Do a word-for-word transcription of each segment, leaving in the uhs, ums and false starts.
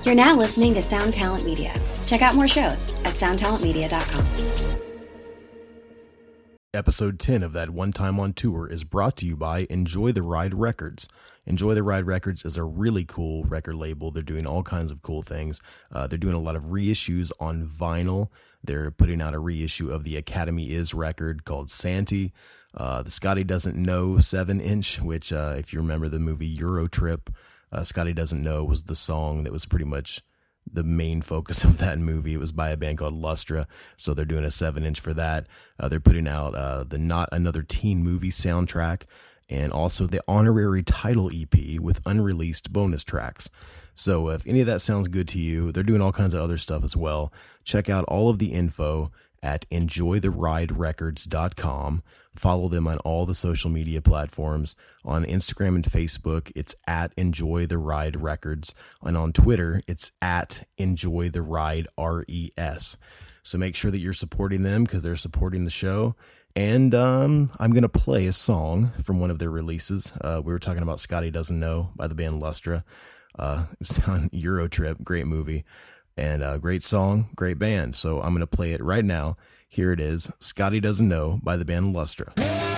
You're now listening to Sound Talent Media. Check out more shows at sound talent media dot com. Episode ten of That One Time on Tour is brought to you by Enjoy the Ride Records. Enjoy the Ride Records is a really cool record label. They're doing all kinds of cool things. Uh, they're doing a lot of reissues on vinyl. They're putting out a reissue of the Academy Is record called Santee. Uh, the Scotty Doesn't Know seven inch, which uh, if you remember the movie Euro Trip, uh, Scotty Doesn't Know was the song that was pretty much the main focus of that movie. It was by a band called Lustra, so they're doing a seven inch for that. Uh, they're putting out uh, the Not Another Teen Movie soundtrack, and also the honorary title E P with unreleased bonus tracks. So if any of that sounds good to you, they're doing all kinds of other stuff as well. Check out all of the info at enjoy the ride records dot com. Follow them on all the social media platforms. On Instagram and Facebook, it's at Enjoy the Ride Records. And on Twitter, it's at Enjoy the Ride R E S. So make sure that you're supporting them because they're supporting the show. And um, I'm going to play a song from one of their releases. Uh, we were talking about Scotty Doesn't Know by the band Lustra. Uh, it was on Euro Trip, great movie. And a great song, great band. So I'm going to play it right now. Here it is, Scotty Doesn't Know by the band Lustra.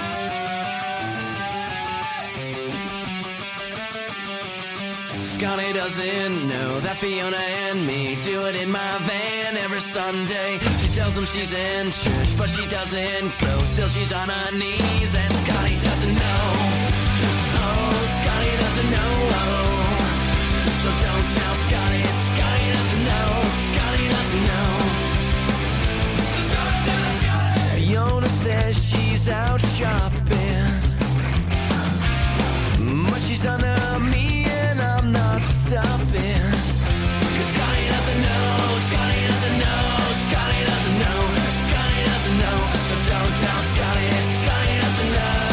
Scotty doesn't know that Fiona and me do it in my van every Sunday. She tells him she's in church, but she doesn't go. Still she's on her knees, and Scotty doesn't know. Oh, Scotty doesn't know. Oh, so don't tell Scotty. Scotty doesn't know. Scotty doesn't know. Fiona says she's out shopping, but she's under me and I'm not stopping. Cause Scotty doesn't know, Scotty doesn't know, Scotty doesn't know, Scotty doesn't know. So don't tell Scotty, Scotty doesn't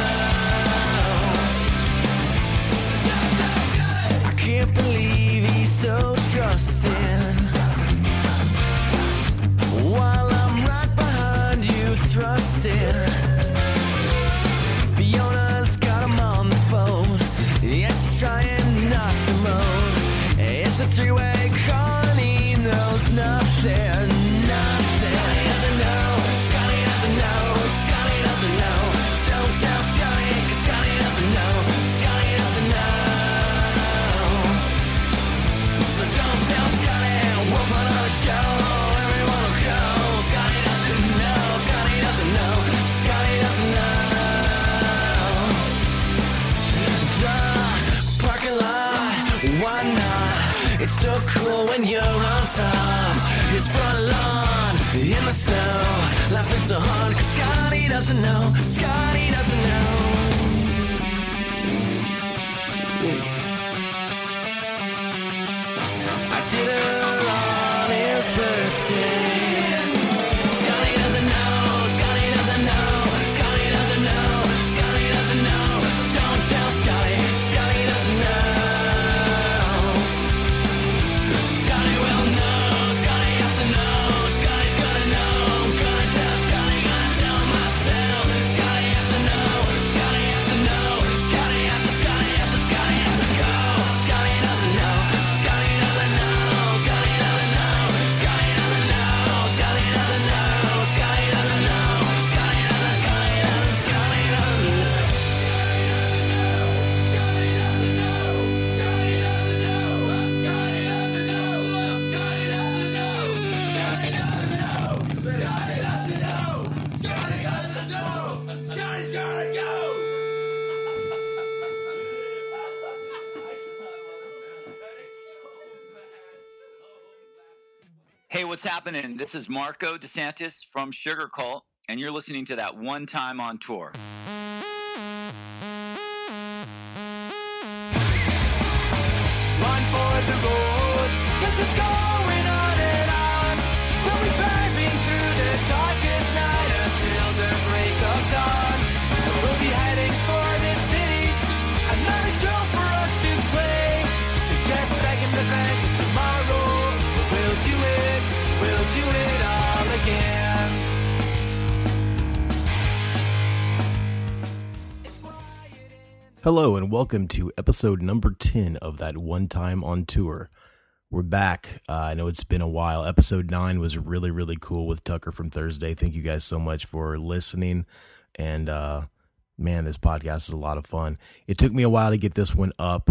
know. I can't believe he's so trusting, while I'm right behind you thrusting. Fiona's got him on the phone, yeah, she's trying not to moan. It's a three-way call and he knows nothing, nothing. Scotty doesn't know, Scotty doesn't know, Scotty doesn't know. Don't tell Scotty, cause Scotty doesn't know, Scotty doesn't know. So don't tell Scotty, we'll put on a show, everyone will go. Scotty doesn't know, Scotty doesn't know, Scotty doesn't know. Parking lot, why not? It's so cool when you're on top. His front lawn in the snow, laughing so hard cause Scotty doesn't know, Scotty doesn't know. I did her on his birthday. Scotty doesn't know, Scotty doesn't know, Scotty doesn't know, Scotty doesn't know. Don't tell Scotty, Scotty doesn't know. Scotty will know, Scotty has to know, Scotty's gonna know. I'm gonna tell Scotty, gonna tell myself. Scotty has to know, Scotty has to know, Scotty has to, Scotty has to, Scotty has to go. Scotty doesn't know, Scotty doesn't know, Scotty doesn't know, Scotty doesn't know, Scotty doesn't know, Scotty doesn't know, Scotty doesn't, Scotty doesn't, Scotty doesn't know. Hey, what's happening? This is Marco DeSantis from Sugar Cult, and you're listening to That One Time on Tour. Run for the road, 'cause it's going on and on. We'll be driving through the darkest night until the break of dawn. We'll be heading for the cities, another show for us to play. To get back in the van, 'cause tomorrow we'll do it, we'll do it all again. Hello and welcome to episode number ten of That One Time on Tour. We're back. Uh, I know it's been a while. Episode nine was really, really cool with Tucker from Thursday. Thank you guys so much for listening. And uh, man, this podcast is a lot of fun. It took me a while to get this one up.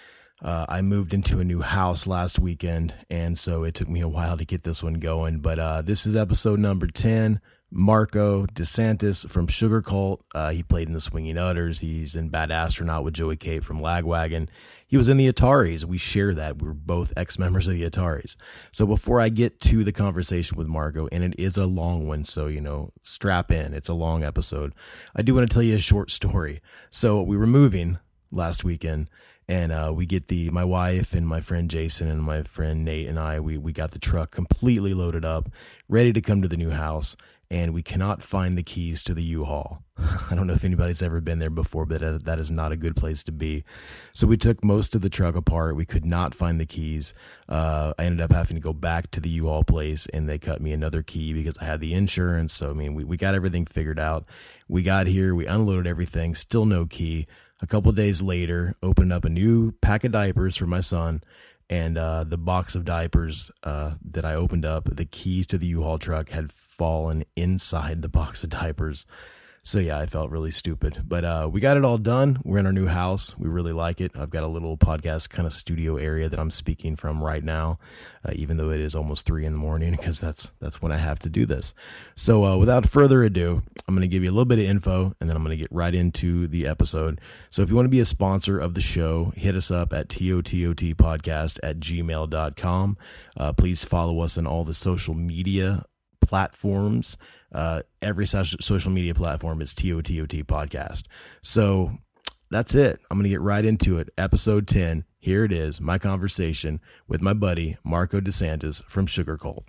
Uh, I moved into a new house last weekend, and so it took me a while to get this one going. But uh, this is episode number ten. Marco DeSantis from Sugar Cult. Uh, he played in the Swinging Utters. He's in Bad Astronaut with Joey Cape from Lagwagon. He was in the Ataris. We share that. We were both ex-members of the Ataris. So before I get to the conversation with Marco, and it is a long one, so, you know, strap in. It's a long episode. I do want to tell you a short story. So we were moving last weekend, and uh, we get the, my wife and my friend Jason and my friend Nate and I, we, we got the truck completely loaded up, ready to come to the new house. And we cannot find the keys to the U-Haul. I don't know if anybody's ever been there before, but uh, that is not a good place to be. So we took most of the truck apart. We could not find the keys. Uh, I ended up having to go back to the U-Haul place, and they cut me another key because I had the insurance. So, I mean, we, we got everything figured out. We got here. We unloaded everything. Still no key. A couple of days later, opened up a new pack of diapers for my son. And uh, the box of diapers uh, that I opened up, the key to the U-Haul truck had fallen inside the box of diapers. So yeah, I felt really stupid. But uh, we got it all done. We're in our new house. We really like it. I've got a little podcast kind of studio area that I'm speaking from right now, uh, even though it is almost three in the morning, because that's that's when I have to do this. So uh, without further ado, I'm going to give you a little bit of info, and then I'm going to get right into the episode. So if you want to be a sponsor of the show, hit us up at tototpodcast at gmail dot com. Uh, please follow us on all the social media platforms. Uh, every social media platform is T O T O T podcast. So that's it. I'm going to get right into it. Episode ten. Here it is. My conversation with my buddy, Marco DeSantis from Sugar Cult.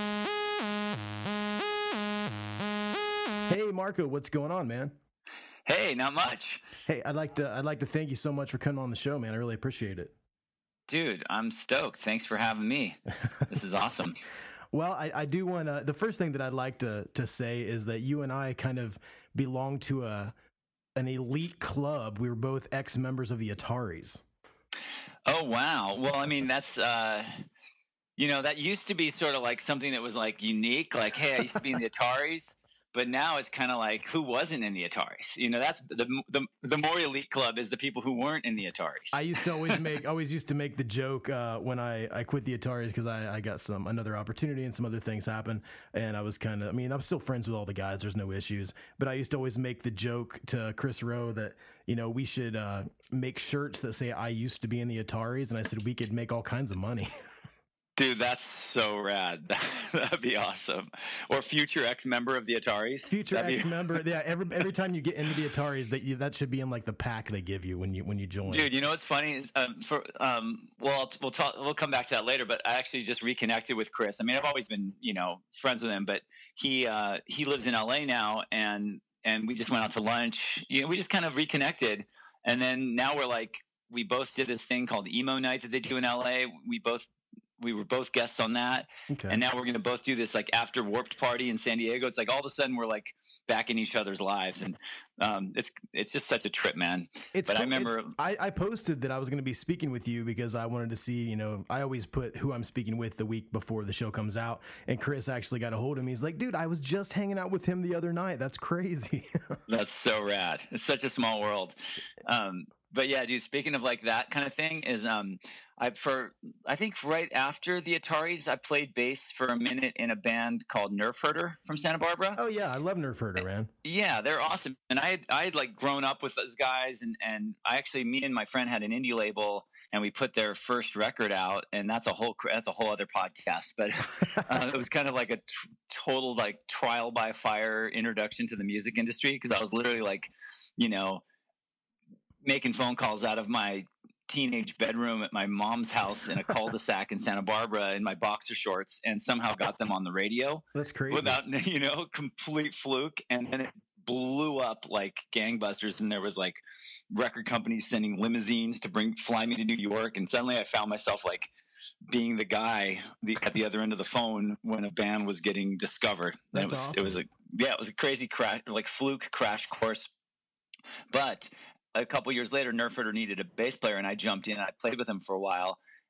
Hey, Marco, what's going on, man? Hey, not much. Hey, I'd like to, I'd like to thank you so much for coming on the show, man. I really appreciate it. Dude, I'm stoked. Thanks for having me. This is awesome. Well, I, I do want to, the first thing that I'd like to, to say is that you and I kind of belong to a an elite club. We were both ex-members of the Ataris. Oh, wow. Well, I mean, that's, uh, you know, that used to be sort of like something that was like unique. Like, hey, I used to be in the Ataris. But now it's kind of like, who wasn't in the Ataris? You know, that's the, the the more elite club is the people who weren't in the Ataris. I used to always make, always used to make the joke uh, when I, I quit the Ataris because I, I got some another opportunity and some other things happened, and I was kind of, I mean, I'm still friends with all the guys. There's no issues, but I used to always make the joke to Chris Rowe that, you know, we should uh, make shirts that say I used to be in the Ataris, and I said we could make all kinds of money. Dude, that's so rad. That'd be awesome. Or future ex-member of the Ataris. Future That'd ex-member. Be... Yeah, every every time you get into the Ataris, that you, that should be in like the pack they give you when you when you join. Dude, you know what's funny? Is, um, for um, well, we'll talk. We'll come back to that later. But I actually just reconnected with Chris. I mean, I've always been, you know, friends with him, but he uh, he lives in L A now, and and we just went out to lunch. You know, we just kind of reconnected, and then now we're like, we both did this thing called Emo Night that they do in L A. We both. We were both guests on that. Okay. And now we're going to both do this like after Warped party in San Diego. It's like all of a sudden we're like back in each other's lives. And um, it's it's just such a trip, man. It's but cool. I remember I, I posted that I was going to be speaking with you because I wanted to see, you know, I always put who I'm speaking with the week before the show comes out. And Chris actually got a hold of me. He's like, dude, I was just hanging out with him the other night. That's crazy. That's so rad. It's such a small world. Um, but yeah, dude, speaking of like that kind of thing is um, I for I think right after the Ataris, I played bass for a minute in a band called Nerf Herder from Santa Barbara. Oh yeah, I love Nerf Herder, man. Yeah, they're awesome. And I had I had like grown up with those guys, and and I actually me and my friend had an indie label, and we put their first record out, and that's a whole that's a whole other podcast. But uh, it was kind of like a t- total like trial by fire introduction to the music industry because I was literally like, you know, making phone calls out of my teenage bedroom at my mom's house in a cul-de-sac in Santa Barbara in my boxer shorts and somehow got them on the radio. That's crazy. Without, you know, complete fluke. And then it blew up like gangbusters. And there was like record companies sending limousines to bring, fly me to New York. And suddenly I found myself like being the guy the, at the other end of the phone when a band was getting discovered. And That's it was, awesome. it was a, yeah, it was a crazy crash, like fluke crash course. But a couple years later, Nerf Herder needed a bass player, and I jumped in. And I played with him for a while,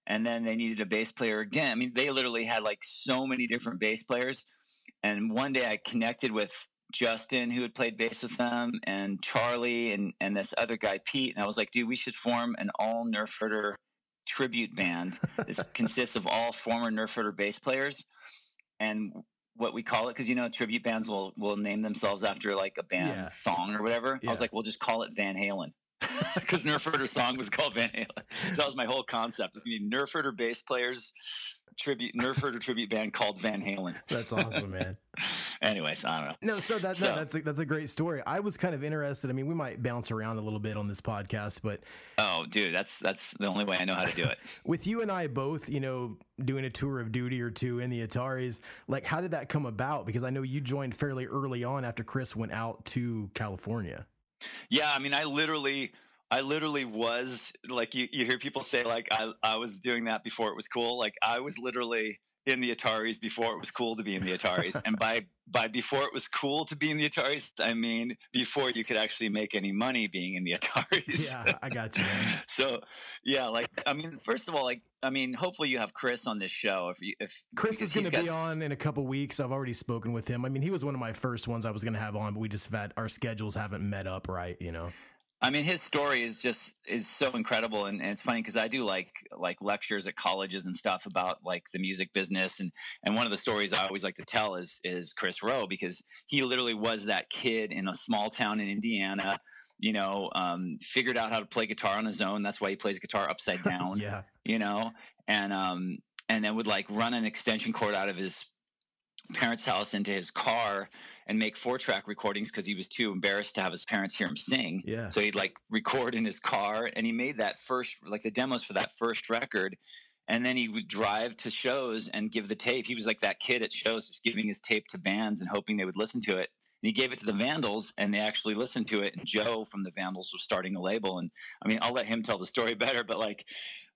and then they needed a bass player again. I mean, they literally had like so many different bass players. And one day I connected with Justin, who had played bass with them, and Charlie, and, and this other guy, Pete. And I was like, dude, we should form an all Nerf Herder tribute band. This consists of all former Nerf Herder bass players. And what we call it, because, you know, tribute bands will, will name themselves after like a band's yeah. song or whatever. Yeah. I was like, we'll just call it Van Halen. Because Nerf Herder's song was called Van Halen. So that was my whole concept. It's going to be Nerf Herder bass players tribute, Nerf Herder tribute band called Van Halen. That's awesome, man. Anyways, I don't know. No, so, that, so no, that's a, that's a great story. I was kind of interested. I mean, we might bounce around a little bit on this podcast, but oh, dude, that's that's the only way I know how to do it. With you and I both, you know, doing a tour of duty or two in the Ataris, like, how did that come about? Because I know you joined fairly early on after Chris went out to California. Yeah, I mean, I literally. I literally was like, you, you hear people say like, I, I was doing that before it was cool. Like I was literally in the Ataris before it was cool to be in the Ataris. And by, by before it was cool to be in the Ataris, I mean, before you could actually make any money being in the Ataris. Yeah, I got you, man. So yeah, like, I mean, first of all, like, I mean, hopefully you have Chris on this show. If you, if Chris is going to be on in a couple weeks, I've already spoken with him. I mean, he was one of my first ones I was going to have on, but we just have had, our schedules haven't met up right, you know? I mean, his story is just is so incredible, and, and it's funny because I do like like lectures at colleges and stuff about like the music business, and and one of the stories I always like to tell is is Chris Rowe, because he literally was that kid in a small town in Indiana, you know, um, figured out how to play guitar on his own. That's why he plays guitar upside down, yeah, you know, and um and then would like run an extension cord out of his parents' house into his car and make four track recordings because he was too embarrassed to have his parents hear him sing. Yeah. So he'd like record in his car, and he made that first, like the demos for that first record. And then he would drive to shows and give the tape. He was like that kid at shows, just giving his tape to bands and hoping they would listen to it. And he gave it to the Vandals, and they actually listened to it. And Joe from the Vandals was starting a label. And I mean, I'll let him tell the story better, but like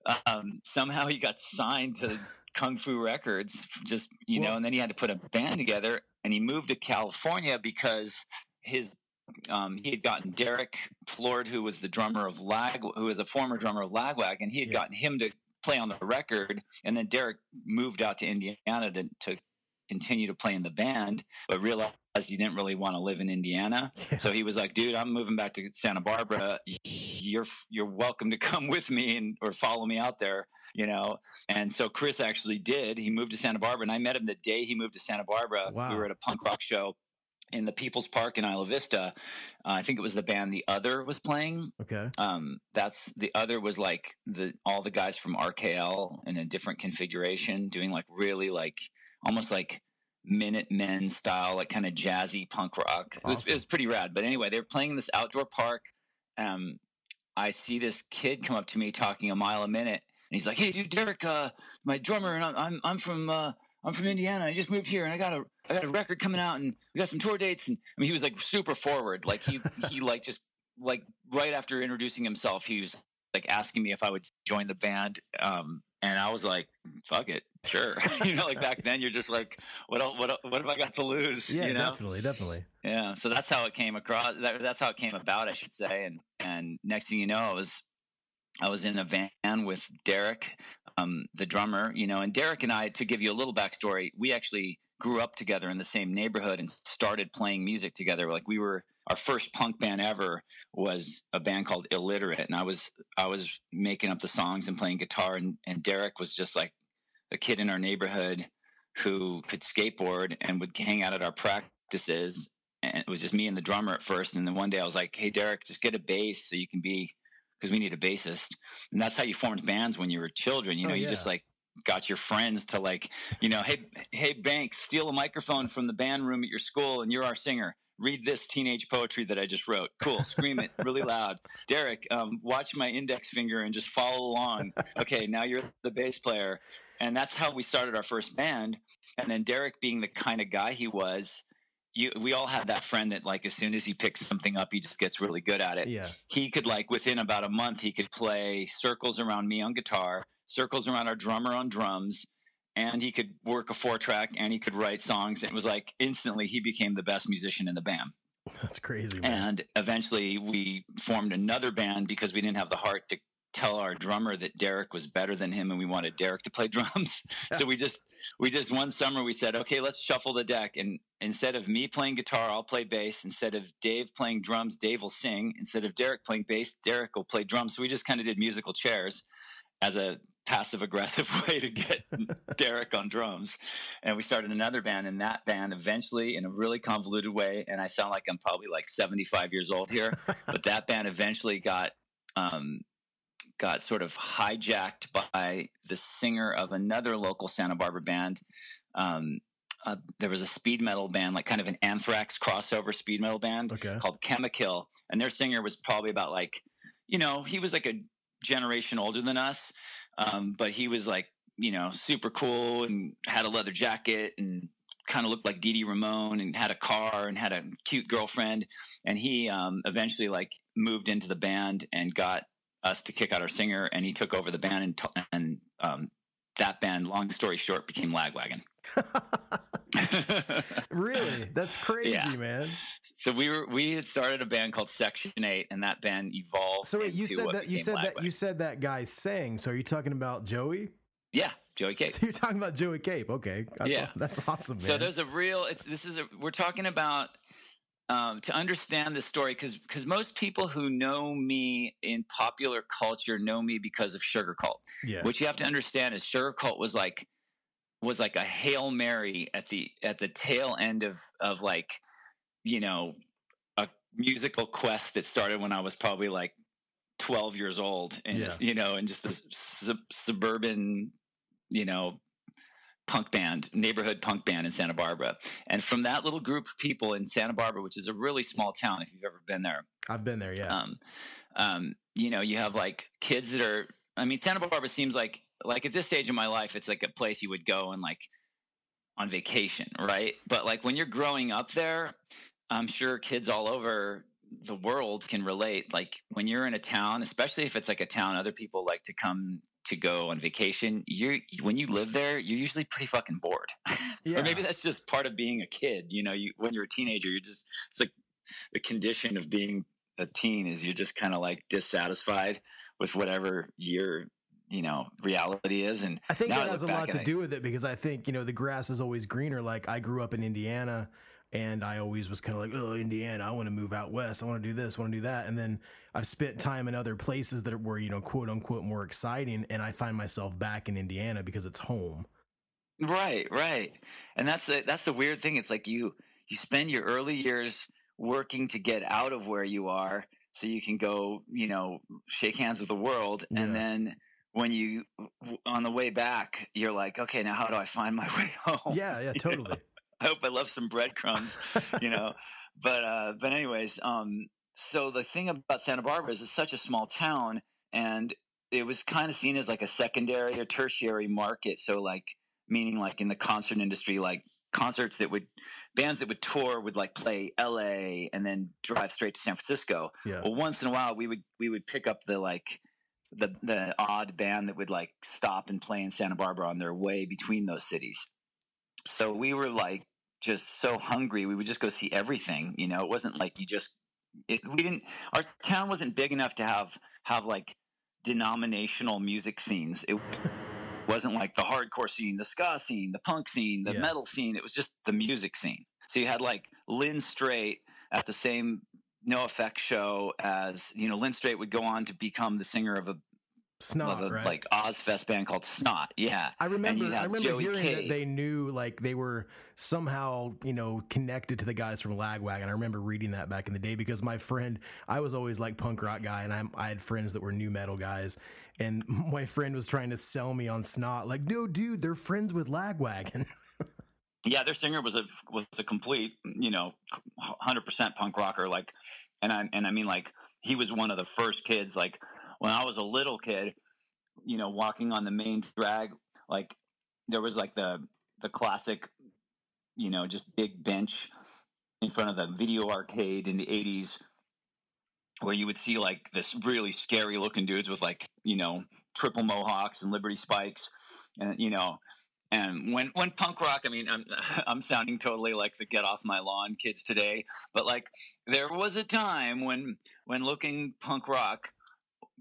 um, somehow he got signed to Kung Fu Records, just, you know, and then he had to put a band together, and he moved to California because his um, he had gotten Derek Plord, who was the drummer of Lag, who was a former drummer of Lagwag, and he had yeah. gotten him to play on the record. And then Derek moved out to Indiana to, to continue to play in the band, but realized he didn't really want to live in Indiana. Yeah. So he was like, dude, I'm moving back to Santa Barbara. You're, you're welcome to come with me and, or follow me out there, you know? And so Chris actually did. He moved to Santa Barbara, and I met him the day he moved to Santa Barbara. Wow. We were at a punk rock show in the People's Park in Isla Vista. Uh, I think it was the band The Other was playing. Okay. Um, that's The Other was like the, all the guys from R K L in a different configuration, doing like really like, almost like Minutemen style, like kind of jazzy punk rock. It was, awesome. It was pretty rad. But anyway, they were playing in this outdoor park. Um, I see this kid come up to me talking a mile a minute, and he's like, "Hey, dude, Derek, uh, my drummer, and I'm I'm, I'm from uh, I'm from Indiana. I just moved here, and I got a I got a record coming out, and we got some tour dates." And I mean, he was like super forward, like he he like just like right after introducing himself, he was like asking me if I would join the band. Um, and I was like, fuck it, sure. You know, like back then you're just like, what, else, what, what have I got to lose? Yeah, you know? definitely, definitely. Yeah. So that's how it came across. That, that's how it came about, I should say. And, and next thing you know, I was, I was in a van with Derek, um, the drummer, you know, and Derek and I, to give you a little backstory, we actually grew up together in the same neighborhood and started playing music together. Like we were, our first punk band ever was a band called Illiterate. And I was, I was making up the songs and playing guitar. And, and Derek was just like a kid in our neighborhood who could skateboard and would hang out at our practices. And it was just me and the drummer at first. And then one day I was like, hey, Derek, just get a bass so you can be, because we need a bassist. And that's how you formed bands when you were children. You know, oh, yeah. You just like got your friends to like, you know, hey, hey, Banks, steal a microphone from the band room at your school and you're our singer. Read this teenage poetry that I just wrote. Cool. Scream it really loud. Derek, um, watch my index finger and just follow along. Okay, now you're the bass player. And that's how we started our first band. And then Derek, being the kind of guy he was, you, we all had that friend that like as soon as he picks something up, he just gets really good at it. Yeah. He could like within about a month, he could play circles around me on guitar, circles around our drummer on drums, and he could work a four track and he could write songs. It was like instantly he became the best musician in the band. That's crazy, man. And eventually we formed another band because we didn't have the heart to tell our drummer that Derek was better than him and we wanted Derek to play drums. So we just we just one summer we said, okay, let's shuffle the deck, and instead of me playing guitar, I'll play bass. Instead of Dave playing drums, Dave will sing. Instead of Derek playing bass, Derek will play drums. So we just kind of did musical chairs as a passive aggressive way to get Derek on drums. And we started another band, and that band eventually, in a really convoluted way, and I sound like I'm probably like seventy-five years old here, but that band eventually got um, got sort of hijacked by the singer of another local Santa Barbara band. Um, uh, there was a speed metal band, like kind of an Anthrax crossover speed metal band Okay. called Chemikill. And their singer was probably about like, you know, he was like a generation older than us. Um, but he was like, you know, super cool and had a leather jacket and kind of looked like Dee Dee Ramone and had a car and had a cute girlfriend. And he um, eventually like moved into the band and got us to kick out our singer, and he took over the band, and, t- and um, that band, long story short, became Lagwagon. Really? That's crazy, Yeah. man. So we were we had started a band called Section Eight, and that band evolved. So wait, you into said what that you became said that Lagwagon. you said that guy sang. So are you talking about Joey? Yeah, Joey Cape. So you're talking about Joey Cape. Okay. That's Yeah. aw- that's awesome, man. So there's a real. It's this is a. We're talking about um, to understand the story, because because most people who know me in popular culture know me because of Sugar Cult. yeah. What you have to understand is Sugar Cult was like was like a Hail Mary at the at the tail end of of like, you know, a musical quest that started when I was probably like twelve years old, and Yeah. you know, and just a sub- suburban, you know, punk band, neighborhood punk band in Santa Barbara. And from that little group of people in Santa Barbara, which is a really small town if you've ever been there, I've been there. Yeah. um, um, you know, you have like kids that are, I mean, Santa Barbara seems like, like at this stage of my life, it's like a place you would go and like on vacation, right? But like when you're growing up there, I'm sure kids all over the world can relate. Like when you're in a town, especially if it's like a town other people like to come to go on vacation, you're when you live there, you're usually pretty fucking bored. Yeah. Or maybe that's just part of being a kid. You know, you when you're a teenager, you're just it's like the condition of being a teen is you're just kind of like dissatisfied with whatever your you know reality is. And I think now that I has a look back lot and to I- do with it, because I think, you know, the grass is always greener. Like I grew up in Indiana, and I always was kind of like, oh, Indiana, I want to move out west. I want to do this, I want to do that. And then I've spent time in other places that were, you know, quote unquote more exciting. And I find myself back in Indiana because it's home. Right, right. And that's the that's the weird thing. It's like you you spend your early years working to get out of where you are so you can go, you know, shake hands with the world. And Yeah. then when you on the way back, you're like, okay, now how do I find my way home? Yeah, yeah, You totally. know? I hope I left some breadcrumbs, you know. But uh but anyways, um so the thing about Santa Barbara is it's such a small town, and it was kind of seen as like a secondary or tertiary market. So like meaning like in the concert industry, like concerts that would bands that would tour would like play L A and then drive straight to San Francisco. Yeah. Well, once in a while we would we would pick up the like the the odd band that would like stop and play in Santa Barbara on their way between those cities. So we were like just so hungry, we would just go see everything. You know, it wasn't like you just it, we didn't our town wasn't big enough to have have like denominational music scenes. It wasn't like the hardcore scene, the ska scene, the punk scene, the Yeah. metal scene. It was just the music scene. So you had like Lynn Strait at the same No Effect show as, you know, Lynn Strait would go on to become the singer of a, Snot, of a right? like Ozfest band called Snot. Yeah. I And remember, you I have remember Joey hearing K. that they knew, like they were somehow, you know, connected to the guys from Lagwagon. I remember reading that back in the day because my friend, I was always like punk rock guy, and I, I had friends that were new metal guys, and my friend was trying to sell me on Snot, like, no, dude, they're friends with Lagwagon. Yeah, their singer was a was a complete, you know, one hundred percent punk rocker. Like, and I and I mean, like, he was one of the first kids. Like, when I was a little kid, you know, walking on the main drag, like, there was like the the classic, you know, just big bench in front of the video arcade in the eighties, where you would see like this really scary looking dudes with like, you know, triple mohawks and Liberty spikes, and you know. And when, when punk rock, I mean, I'm I'm sounding totally like the get off my lawn kids today, but like there was a time when when looking punk rock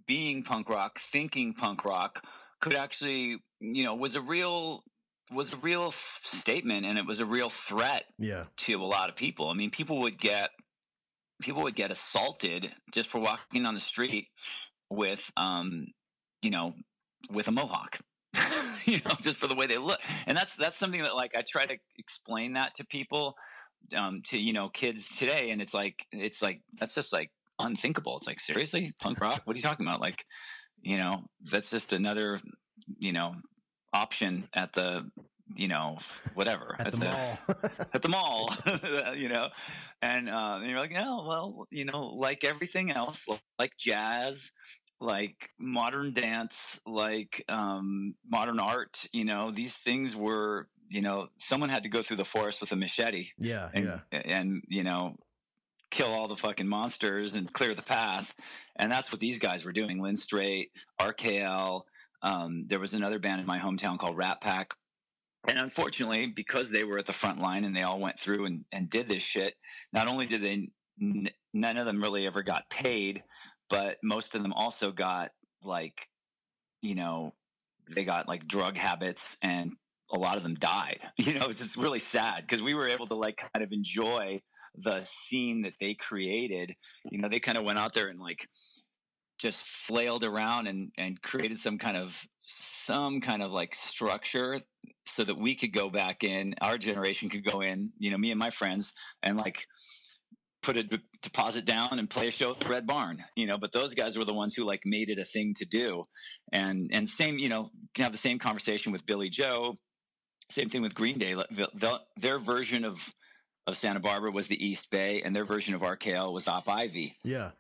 being punk rock, thinking punk rock could actually, you know, was a real was a real statement, and it was a real threat yeah. to a lot of people. I mean, people would get people would get assaulted just for walking on the street with, um, you know, with a mohawk, you know, just for the way they look. And that's that's something that, like, I try to explain that to people, um, to, you know, kids today, and it's like it's like that's just like unthinkable. It's like, seriously, punk rock? What are you talking about? Like, you know, that's just another, you know, option at the, you know, whatever at, at the, the mall at the mall, you know, and, uh, and you're like, oh, well, you know, like everything else, like jazz, like modern dance, like, um, modern art, you know, these things were, you know, someone had to go through the forest with a machete, yeah, and, yeah, and, you know, kill all the fucking monsters and clear the path. And that's what these guys were doing. Lynn Strait, R K L. Um, there was another band in my hometown called Rat Pack. And unfortunately, because they were at the front line and they all went through and, and did this shit, not only did they, n- none of them really ever got paid, but most of them also got, like, you know, they got like drug habits, and a lot of them died. You know, it's just really sad, because we were able to, like, kind of enjoy the scene that they created. You know, they kind of went out there and, like, just flailed around and, and created some kind of some kind of like structure so that we could go back in, our generation could go in, you know, me and my friends, and like put a d- deposit down and play a show at the Red Barn, you know. But those guys were the ones who, like, made it a thing to do. And and same, you know, can have the same conversation with Billy Joe, same thing with Green Day. The, the, their version of of Santa Barbara was the East Bay, and their version of R K L was Op Ivy. Yeah.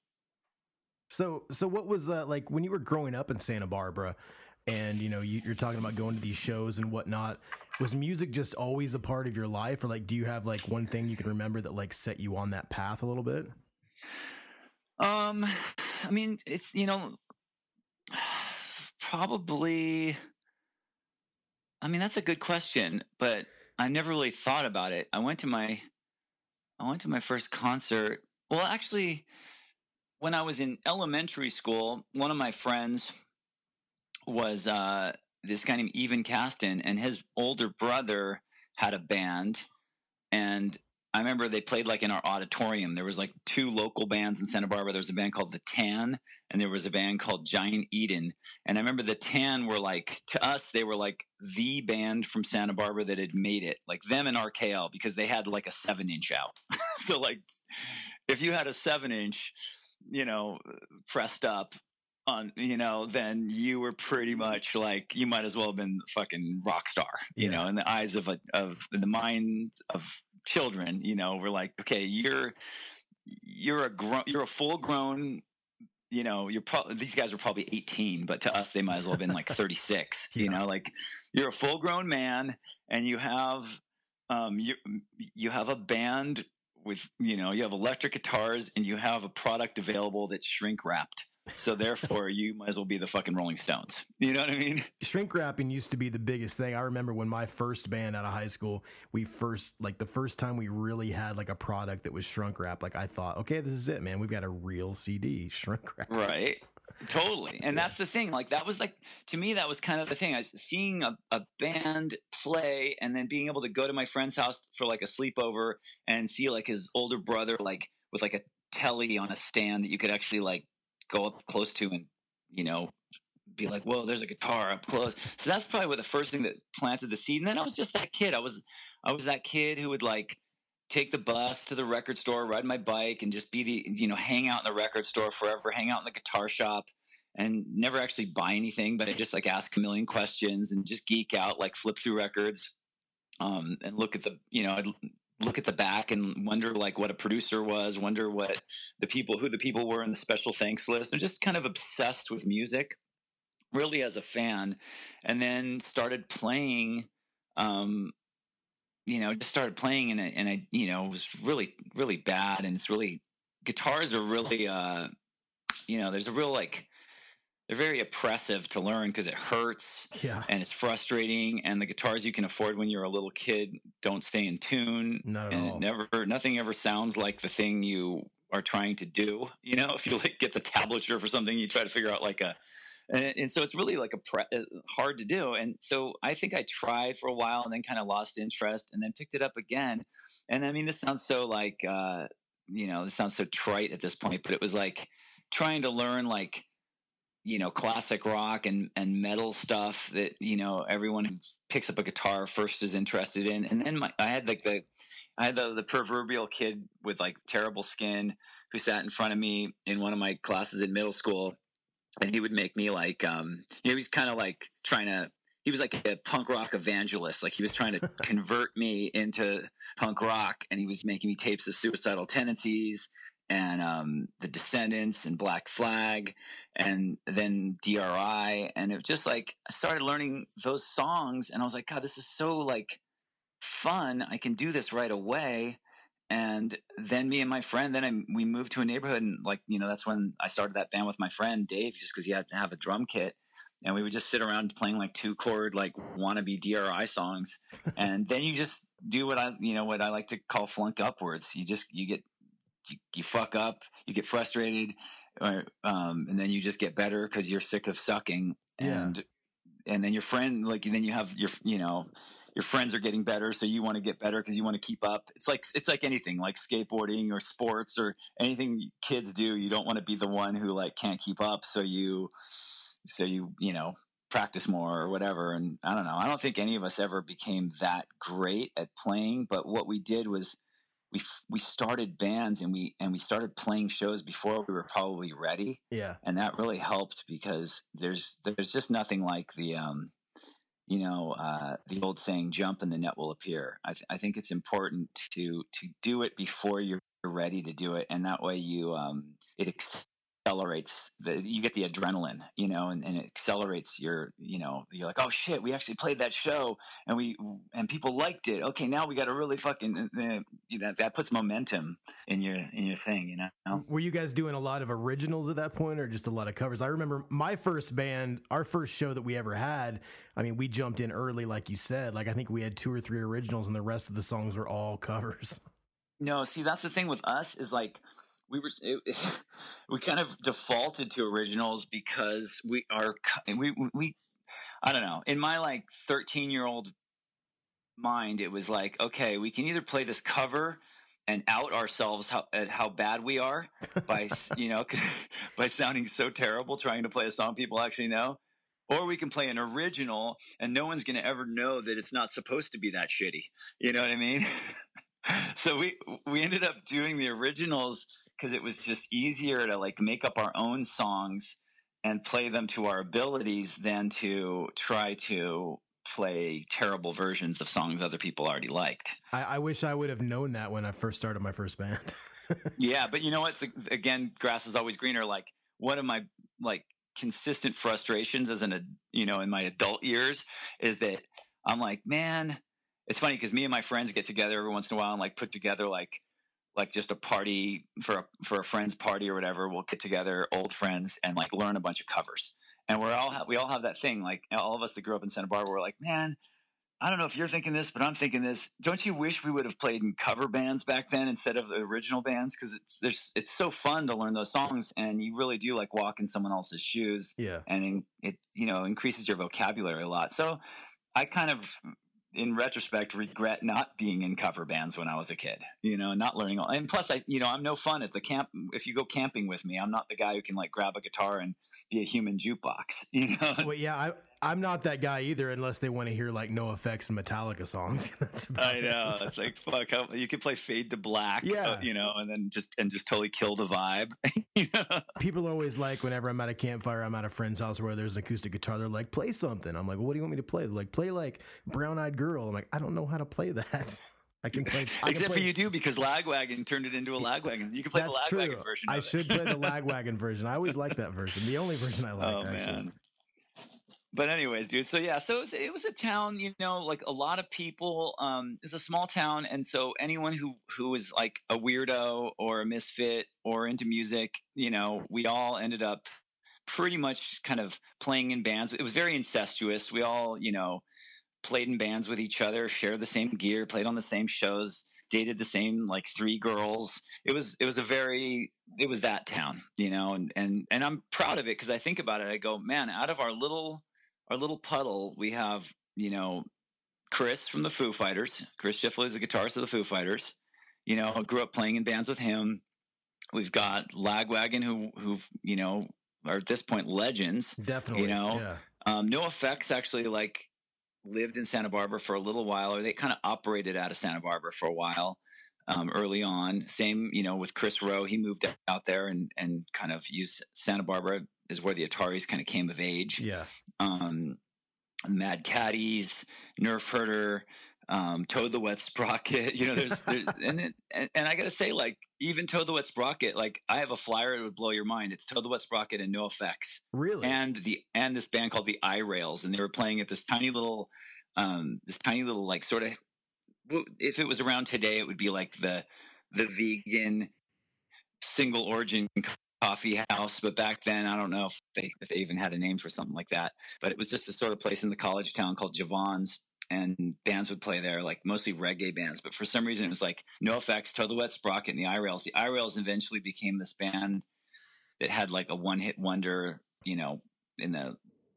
So, so what was uh, like when you were growing up in Santa Barbara, and you know you, you're talking about going to these shows and whatnot? Was music just always a part of your life, or like, do you have like one thing you can remember that like set you on that path a little bit? Um, I mean, it's, you know, probably. I mean, that's a good question, but I never really thought about it. I went to my, I went to my first concert. Well, actually, when I was in elementary school, one of my friends was uh, this guy named Evan Caston, and his older brother had a band. And I remember they played like in our auditorium. There was like two local bands in Santa Barbara. There was a band called The Tan, and there was a band called Giant Eden. And I remember The Tan were like, to us, they were like the band from Santa Barbara that had made it, like them and R K L, because they had like a seven inch out. So like, if you had a seven inch, you know, pressed up on, you know, then you were pretty much like, you might as well have been fucking rock star, you yeah. know, in the eyes of a, of in the mind of children. You know, we're like, okay, you're you're a grown, you're a full grown, you know, you're probably, these guys were probably eighteen, but to us they might as well have been like thirty-six. yeah. You know, like you're a full grown man, and you have um you you have a band with, you know, you have electric guitars, and you have a product available that's shrink wrapped. So therefore, you might as well be the fucking Rolling Stones. You know what I mean? Shrink wrapping used to be the biggest thing. I remember when my first band out of high school, we first, like the first time we really had like a product that was shrink wrapped, like I thought, okay, this is it, man. We've got a real C D, shrink wrap. Right. Totally. And that's the thing. Like that was like, to me, that was kind of the thing. I was seeing a, a band play, and then being able to go to my friend's house for like a sleepover and see like his older brother, like with like a telly on a stand that you could actually like go up close to and, you know, be like, whoa, there's a guitar up close. So that's probably what the first thing that planted the seed. And then I was just that kid. I was, I was that kid who would like take the bus to the record store, ride my bike, and just be the, you know, hang out in the record store forever, hang out in the guitar shop, and never actually buy anything, but I just like ask a million questions and just geek out, like flip through records, um, and look at the, you know, I'd look at the back and wonder like what a producer was, wonder what the people, who the people were in the special thanks list. I'm just kind of obsessed with music, really as a fan, and then started playing, um, you know, just started playing and I, and I, you know, it was really, really bad. And it's really, guitars are really, uh, you know, there's a real, like, they're very oppressive to learn because it hurts yeah. and it's frustrating. And the guitars you can afford when you're a little kid don't stay in tune. Not at and all. It never, nothing ever sounds like the thing you are trying to do. You know, if you like get the tablature for something, you try to figure out like a, and, and so it's really like a pre- uh, hard to do. And so I think I tried for a while and then kind of lost interest and then picked it up again. And I mean, this sounds so like, uh, you know, this sounds so trite at this point, but it was like trying to learn like, you know, classic rock and, and metal stuff that, you know, everyone who picks up a guitar first is interested in. And then my, I had like the, I had the, the proverbial kid with like terrible skin who sat in front of me in one of my classes in middle school. And he would make me like, um, you know, he's kind of like trying to, he was like a punk rock evangelist. Like he was trying to convert me into punk rock, and he was making me tapes of Suicidal Tendencies and um, the Descendants and Black Flag and then D R I. And it was just like, I started learning those songs and I was like, God, this is so like fun. I can do this right away. And then me and my friend, then I, we moved to a neighborhood, and like, you know, that's when I started that band with my friend Dave, just because he had to have a drum kit. And we would just sit around playing like two chord, like wannabe D R I songs. And then you just do what I, you know, what I like to call flunk upwards. You just, you get, you, you fuck up, you get frustrated, or, um, and then you just get better because you're sick of sucking. And, yeah. and then your friend, like, then you have your, you know, your friends are getting better, so you want to get better because you want to keep up. It's like, it's like anything, like skateboarding or sports or anything kids do. You don't want to be the one who like can't keep up. So you, so you, you know, practice more or whatever. And I don't know, I don't think any of us ever became that great at playing, but what we did was we, we started bands and we, and we started playing shows before we were probably ready. Yeah. And that really helped because there's, there's just nothing like the, um, you know, uh, the old saying, jump and the net will appear. I, th- I think it's important to, to do it before you're ready to do it. And that way you, um, it accelerates the, you get the adrenaline, you know, and, and it accelerates your, you know, you're like, oh shit, we actually played that show and we, and people liked it. Okay. Now we got to really fucking, uh, you know, that puts momentum in your, in your thing, you know? Were you guys doing a lot of originals at that point or just a lot of covers? I remember my first band, our first show that we ever had, I mean, we jumped in early, like you said. Like, I think we had two or three originals and the rest of the songs were all covers. No, see, that's the thing with us is like, we were, it, we kind of defaulted to originals because we are, we, we, I don't know, in my like thirteen year old mind, it was like, okay, we can either play this cover and out ourselves how, at how bad we are by, you know, by sounding so terrible trying to play a song people actually know. Or we can play an original and no one's going to ever know that it's not supposed to be that shitty. You know what I mean? So we, we ended up doing the originals because it was just easier to like make up our own songs and play them to our abilities than to try to play terrible versions of songs other people already liked. I, I wish I would have known that when I first started my first band. Yeah, but you know what? Again, grass is always greener. Like one of my like consistent frustrations as an, you know, in my adult years is that I'm like, man, it's funny because me and my friends get together every once in a while and like put together like like just a party for a, for a friend's party or whatever. We'll get together, old friends, and like learn a bunch of covers. And we're all ha- we all have that thing. Like all of us that grew up in Santa Barbara, we're like, man, I don't know if you're thinking this, but I'm thinking this. Don't you wish we would have played in cover bands back then instead of the original bands? Because it's there's it's so fun to learn those songs, and you really do like walk in someone else's shoes. Yeah, and it you know increases your vocabulary a lot. So I kind of, in retrospect, regret not being in cover bands when I was a kid, you know, not learning all. And plus, I, you know, I'm no fun at the camp. If you go camping with me, I'm not the guy who can like grab a guitar and be a human jukebox, you know? Well, yeah, I, I'm not that guy either, unless they want to hear like No Effects and Metallica songs. That's about I know. It. It's like, fuck, how, you could play Fade to Black, yeah. uh, you know, and then just, and just totally kill the vibe. You know? People are always like, whenever I'm at a campfire, I'm at a friend's house where there's an acoustic guitar, they're like, play something. I'm like, well, what do you want me to play? They're like, play like Brown Eyed Girl. I'm like, I don't know how to play that. I can play. I Except can play. for you do, because Lagwagon turned it into a Lagwagon. You can play That's the Lagwagon true. version. I of should it. play the Lagwagon version. I always like that version. The only version I like. Oh actually. man. But anyways, dude. So yeah, so it was, it was a town, you know, like a lot of people. Um, it's a small town, and so anyone who who was like a weirdo or a misfit or into music, you know, we all ended up pretty much kind of playing in bands. It was very incestuous. We all, you know, played in bands with each other, shared the same gear, played on the same shows, dated the same like three girls. It was it was a very it was that town, you know, and and and I'm proud of it because I think about it. I go, man, out of our little our little puddle, we have, you know, Chris from the Foo Fighters. Chris Schiffler is the guitarist of the Foo Fighters. You know, I grew up playing in bands with him. We've got Lagwagon, who who've you know are at this point legends. Definitely, you know. Yeah. Um, NoFX actually like lived in Santa Barbara for a little while, or they kind of operated out of Santa Barbara for a while um, early on. Same, you know, with Chris Rowe, he moved out there and and kind of used Santa Barbara is where the Ataris kind of came of age. Yeah. Um, Mad Caddies, Nerf Herder, um, Toad the Wet Sprocket. You know, there's, there's and, it, and and I gotta say, like even Toad the Wet Sprocket, like I have a flyer that would blow your mind. It's Toad the Wet Sprocket and NoFX. Really? And the and this band called the I-Rails, and they were playing at this tiny little, um, this tiny little like sort of. If it was around today, it would be like the the vegan single origin coffee house, but back then I don't know if they if they even had a name for something like that. But it was just a sort of place in the college town called Javon's, and bands would play there, like mostly reggae bands. But for some reason, it was like NoFX, Toad the Wet Sprocket, and the I-Rails. The I-Rails eventually became this band that had like a one-hit wonder, you know, in the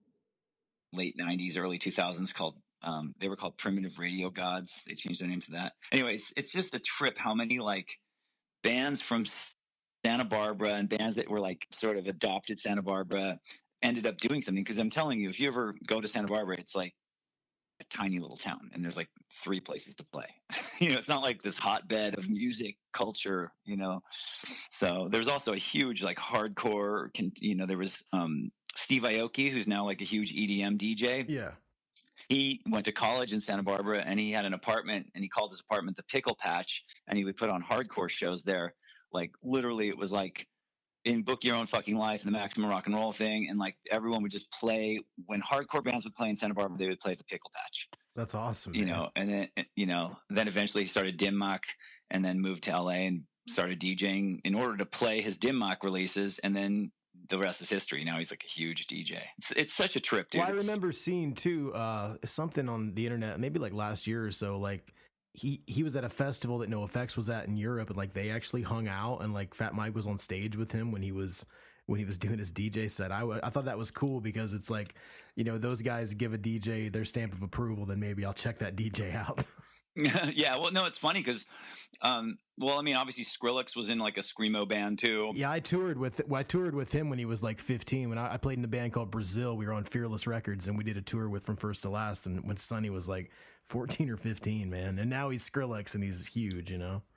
late nineties, early two thousands called. Um, they were called Primitive Radio Gods. They changed their name to that. Anyways, it's just a trip how many like bands from Santa Barbara and bands that were like sort of adopted Santa Barbara ended up doing something. Because I'm telling you, if you ever go to Santa Barbara, it's like a tiny little town, and there's like three places to play. You know, it's not like this hotbed of music culture. You know, so there's also a huge like hardcore. You know, there was um, Steve Aoki, who's now like a huge E D M D J. Yeah. He went to college in Santa Barbara, and he had an apartment, and he called his apartment the Pickle Patch, and he would put on hardcore shows there. Like literally, it was like in Book Your Own Fucking Life and the Maximum Rock and Roll thing, and like everyone would just play when hardcore bands would play in Santa Barbara. They would play at the Pickle Patch. That's awesome. You man. know, and then you know, then eventually he started Dim Mak, and then moved to L A and started DJing in order to play his Dim Mak releases, and then. The rest is history. Now he's like a huge D J. It's it's such a trip, dude. Well, I it's, remember seeing too uh, something on the internet, maybe like last year or so. Like he he was at a festival that NoFX was at in Europe, and like they actually hung out, and like Fat Mike was on stage with him when he was when he was doing his D J set. I, w- I thought that was cool because it's like, you know, those guys give a D J their stamp of approval, then maybe I'll check that D J out. Yeah, well, no, it's funny because, um, well, I mean, obviously Skrillex was in like a screamo band too. Yeah, I toured with well, I toured with him when he was like fifteen. When I, I played in a band called Brazil, we were on Fearless Records, and we did a tour with From First to Last. And when Sonny was like fourteen or fifteen, man, and now he's Skrillex and he's huge, you know.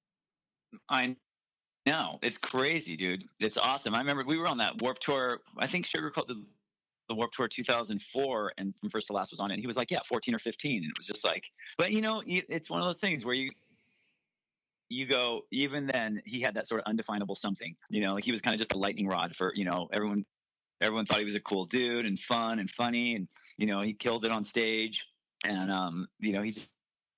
I know, it's crazy, dude. It's awesome. I remember we were on that Warped Tour. I think Sugar called the the Warped Tour two thousand four, and From First to Last was on it. And he was like, yeah, fourteen or fifteen. And it was just like, but you know, it's one of those things where you, you go, even then he had that sort of undefinable something, you know, like he was kind of just a lightning rod for, you know, everyone, everyone thought he was a cool dude and fun and funny. And, you know, he killed it on stage. And, um, you know, he just,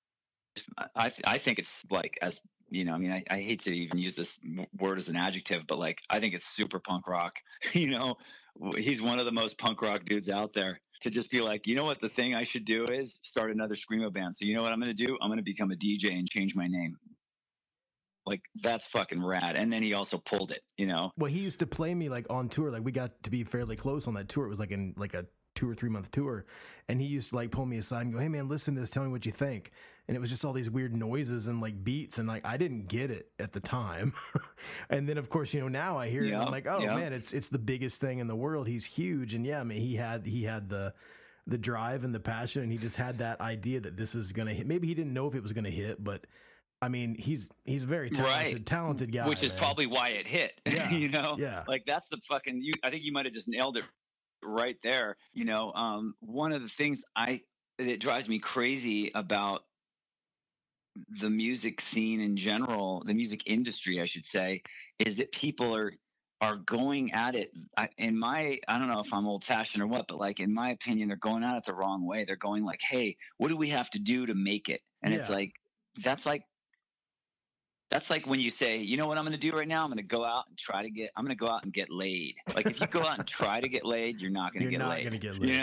I, I think it's like, as, you know, I mean, I, I hate to even use this word as an adjective, but like, I think it's super punk rock, you know. He's one of the most punk rock dudes out there to just be like, you know what, the thing I should do is start another screamo band. So you know what I'm going to do? I'm going to become a D J and change my name. Like, that's fucking rad. And then he also pulled it, you know? Well, he used to play me like on tour. Like we got to be fairly close on that tour. It was like in like a two or three month tour. And he used to like pull me aside and go, hey man, listen to this. Tell me what you think. And it was just all these weird noises and like beats. And like, I didn't get it at the time. And then of course, you know, now I hear yeah, it and I'm like, oh yeah. man, it's, it's the biggest thing in the world. He's huge. And yeah, I mean, he had, he had the, the drive and the passion, and he just had that idea that this is going to hit. Maybe he didn't know if it was going to hit, but I mean, he's, he's a very talented, right. talented guy. Which is man. probably why it hit, Yeah. you know? Yeah. Like that's the fucking, you, I think you might've just nailed it right there. You know, um, one of the things I, that drives me crazy about the music scene in general, the music industry, I should say, is that people are, are going at it. I, in my, I don't know if I'm old fashioned or what, but like, in my opinion, they're going at it the wrong way. They're going like, hey, what do we have to do to make it? And Yeah. it's like, that's like, That's like when you say, you know what I'm going to do right now? I'm going to go out and try to get, I'm going to go out and get laid. Like if you go out and try to get laid, you're not going to You're get not laid. gonna get laid, You know? yeah.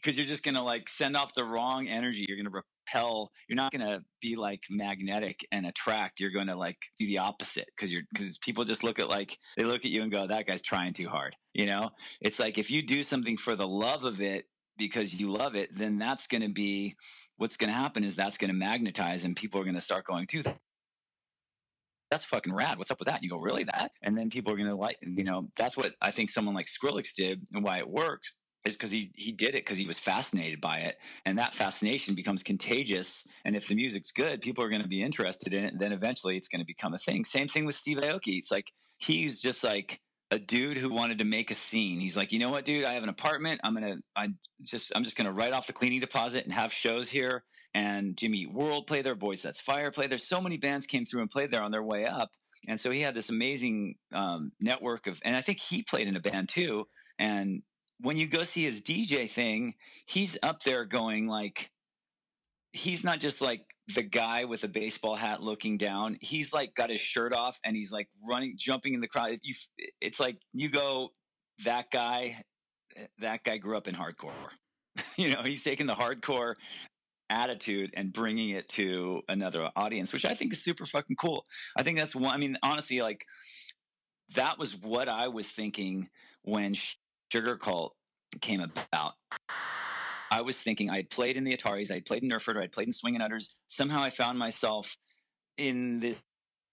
because you're just gonna like send off the wrong energy. You're gonna repel. You're not gonna be like magnetic and attract. You're gonna like do the opposite because you're because people just look at like they look at you and go, that guy's trying too hard. You know, it's like if you do something for the love of it because you love it, then that's gonna be what's gonna happen is that's gonna magnetize and people are gonna start going to. That's fucking rad. What's up with that? And you go, really that? And then people are gonna like, you know, that's what I think someone like Skrillex did and why it works. Is because he he did it because he was fascinated by it, and that fascination becomes contagious. And if the music's good, people are going to be interested in it, and then eventually it's going to become a thing. Same thing with Steve Aoki. It's like he's just like a dude who wanted to make a scene. He's like, you know what, dude? I have an apartment. I'm gonna I just I'm just gonna write off the cleaning deposit and have shows here. And Jimmy Eat World play there, Boys That's Fire play there. So many bands came through and played there on their way up, and so he had this amazing um, network of. And I think he played in a band too, and when you go see his D J thing, he's up there going like, he's not just like the guy with a baseball hat looking down. He's like got his shirt off and he's like running, jumping in the crowd. You, it's like you go, that guy, that guy grew up in hardcore. You know, he's taking the hardcore attitude and bringing it to another audience, which I think is super fucking cool. I think that's one. I mean, honestly, like that was what I was thinking when Sugar Cult came about. I was thinking I had played in the Ataris, I had played in Nerford, I had played in Swingin' Utters. Somehow I found myself in this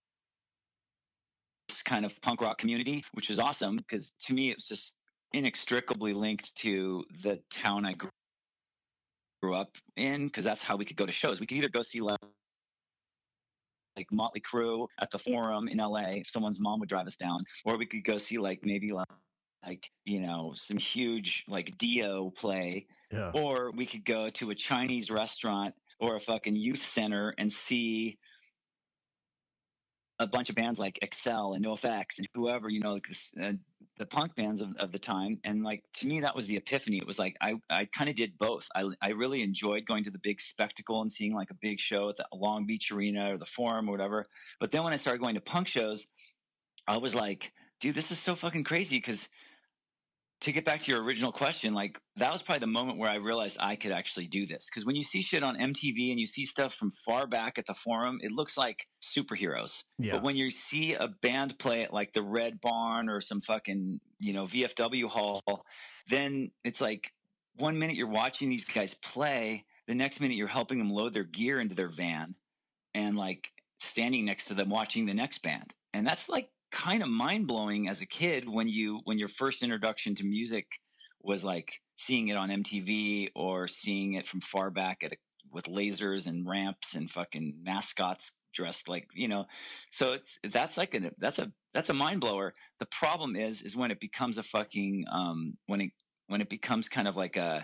kind of punk rock community, which was awesome because to me it was just inextricably linked to the town I grew grew up in, because that's how we could go to shows. We could either go see like, like Motley Crue at the Forum in L A if someone's mom would drive us down, or we could go see like maybe like like, you know, some huge like Dio play, yeah. Or we could go to a Chinese restaurant or a fucking youth center and see a bunch of bands like Excel and NoFX and whoever, you know, like this, uh, the punk bands of, of the time. And like, to me, that was the epiphany. It was like, I, I kind of did both. I, I really enjoyed going to the big spectacle and seeing like a big show at the Long Beach Arena or the Forum or whatever. But then when I started going to punk shows, I was like, dude, this is so fucking crazy. Because to get back to your original question, like that was probably the moment where I realized I could actually do this. Because when you see shit on M T V and you see stuff from far back at the Forum, it looks like superheroes. Yeah. But when you see a band play at like the Red Barn or some fucking, you know, V F W hall, then it's like one minute you're watching these guys play, the next minute you're helping them load their gear into their van and like standing next to them watching the next band. And that's like kind of mind-blowing as a kid when you when your first introduction to music was like seeing it on M T V or seeing it from far back at a, with lasers and ramps and fucking mascots dressed like, you know. So it's that's like a that's a that's a mind blower. The problem is is when it becomes a fucking um when it when it becomes kind of like a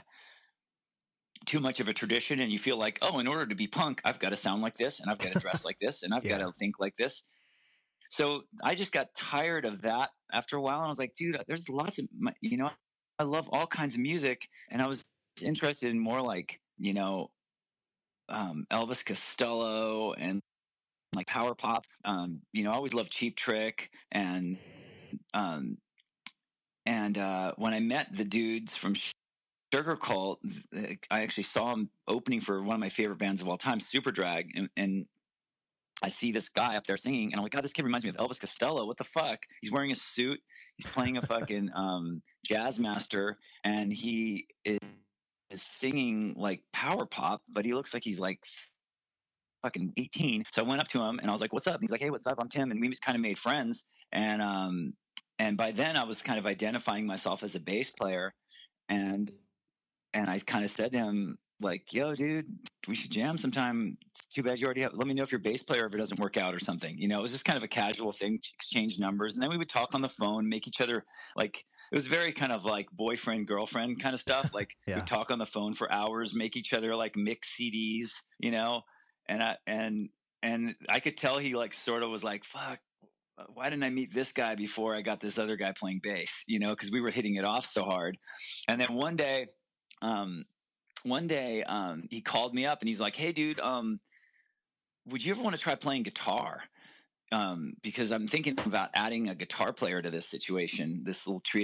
too much of a tradition and you feel like, oh, in order to be punk, I've got to sound like this and I've got to dress like this and I've Yeah. got to think like this. So I just got tired of that after a while. And I was like, dude, there's lots of, you know, I love all kinds of music. And I was interested in more like, you know, um, Elvis Costello and like power pop. Um, you know, I always loved Cheap Trick. And, um, and uh, when I met the dudes from Sugar Cult, I actually saw them opening for one of my favorite bands of all time, Superdrag. And, and I see this guy up there singing, and I'm like, God, this kid reminds me of Elvis Costello. What the fuck? He's wearing a suit. He's playing a fucking um, jazz master, and he is, is singing like power pop, but he looks like he's like fucking eighteen. So I went up to him, and I was like, what's up? And he's like, hey, what's up? I'm Tim. And we just kind of made friends. And um, and by then, I was kind of identifying myself as a bass player. And and I kind of said to him, like, yo, dude, we should jam sometime. It's too bad you already have, let me know if you're bass player, if it doesn't work out or something. You know, it was just kind of a casual thing, exchange numbers. And then we would talk on the phone, make each other like, it was very kind of like boyfriend, girlfriend kind of stuff. Like Yeah. we'd talk on the phone for hours, make each other like mix C Ds, you know? And I, and, and I could tell he like sort of was like, fuck, why didn't I meet this guy before I got this other guy playing bass, you know? Cause we were hitting it off so hard. And then one day, um, One day, um, he called me up and he's like, hey, dude, um, would you ever want to try playing guitar? Um, because I'm thinking about adding a guitar player to this situation, this little trio.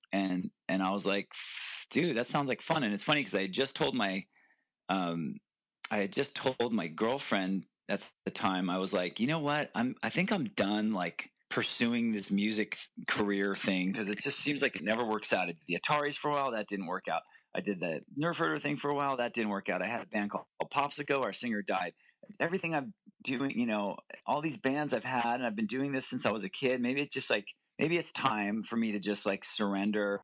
And, and I was like, dude, that sounds like fun. And it's funny because I had just told my, um, I had just told my girlfriend at the time, I was like, you know what? I'm, I think I'm done like pursuing this music career thing because it just seems like it never works out. I did the Ataris for a while, that didn't work out. I did the Nerf Herder thing for a while, that didn't work out. I had a band called Popsicle, our singer died. Everything I'm doing, you know, all these bands I've had, and I've been doing this since I was a kid. Maybe it's just like, maybe it's time for me to just like surrender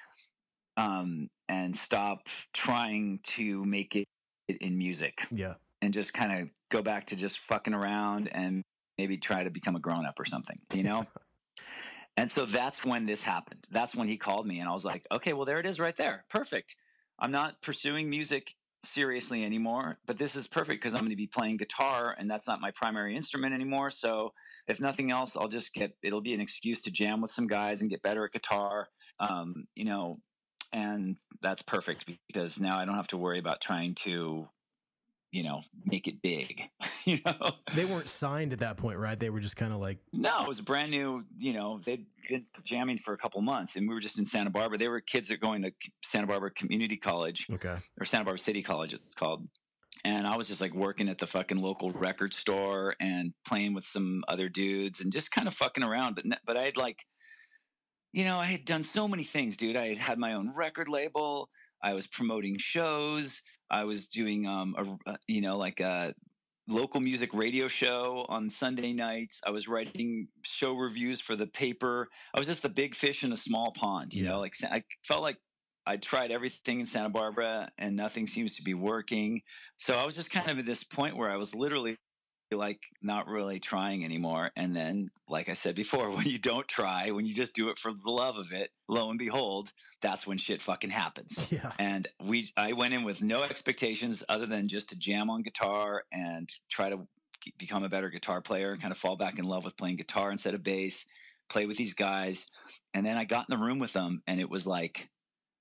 um, and stop trying to make it in music. Yeah. And just kind of go back to just fucking around and maybe try to become a grown up or something, you know? And so that's when this happened. That's when he called me and I was like, okay, well, there it is right there. Perfect. I'm not pursuing music seriously anymore, but this is perfect because I'm going to be playing guitar and that's not my primary instrument anymore. So if nothing else, I'll just get, it'll be an excuse to jam with some guys and get better at guitar, um, you know, and that's perfect because now I don't have to worry about trying to, you know, make it big, you know. They weren't signed at that point, right? They were just kind of like... No, it was brand new, you know, they'd been jamming for a couple months and we were just in Santa Barbara. They were kids that were going to Santa Barbara Community College. Okay. Or Santa Barbara City College, it's called. And I was just like working at the fucking local record store and playing with some other dudes and just kind of fucking around. But, but I had like, you know, I had done so many things, dude. I had had my own record label. I was promoting shows. I was doing, um, a, you know, like a local music radio show on Sunday nights. I was writing show reviews for the paper. I was just the big fish in a small pond, you yeah. know, like I felt like I tried everything in Santa Barbara and nothing seems to be working. So I was just kind of at this point where I was literally like not really trying anymore. And then, like I said before, when you don't try, when you just do it for the love of it, lo and behold, that's when shit fucking happens. Yeah. And we, I went in with no expectations other than just to jam on guitar and try to become a better guitar player and kind of fall back in love with playing guitar instead of bass, play with these guys. And then I got in the room with them and it was like,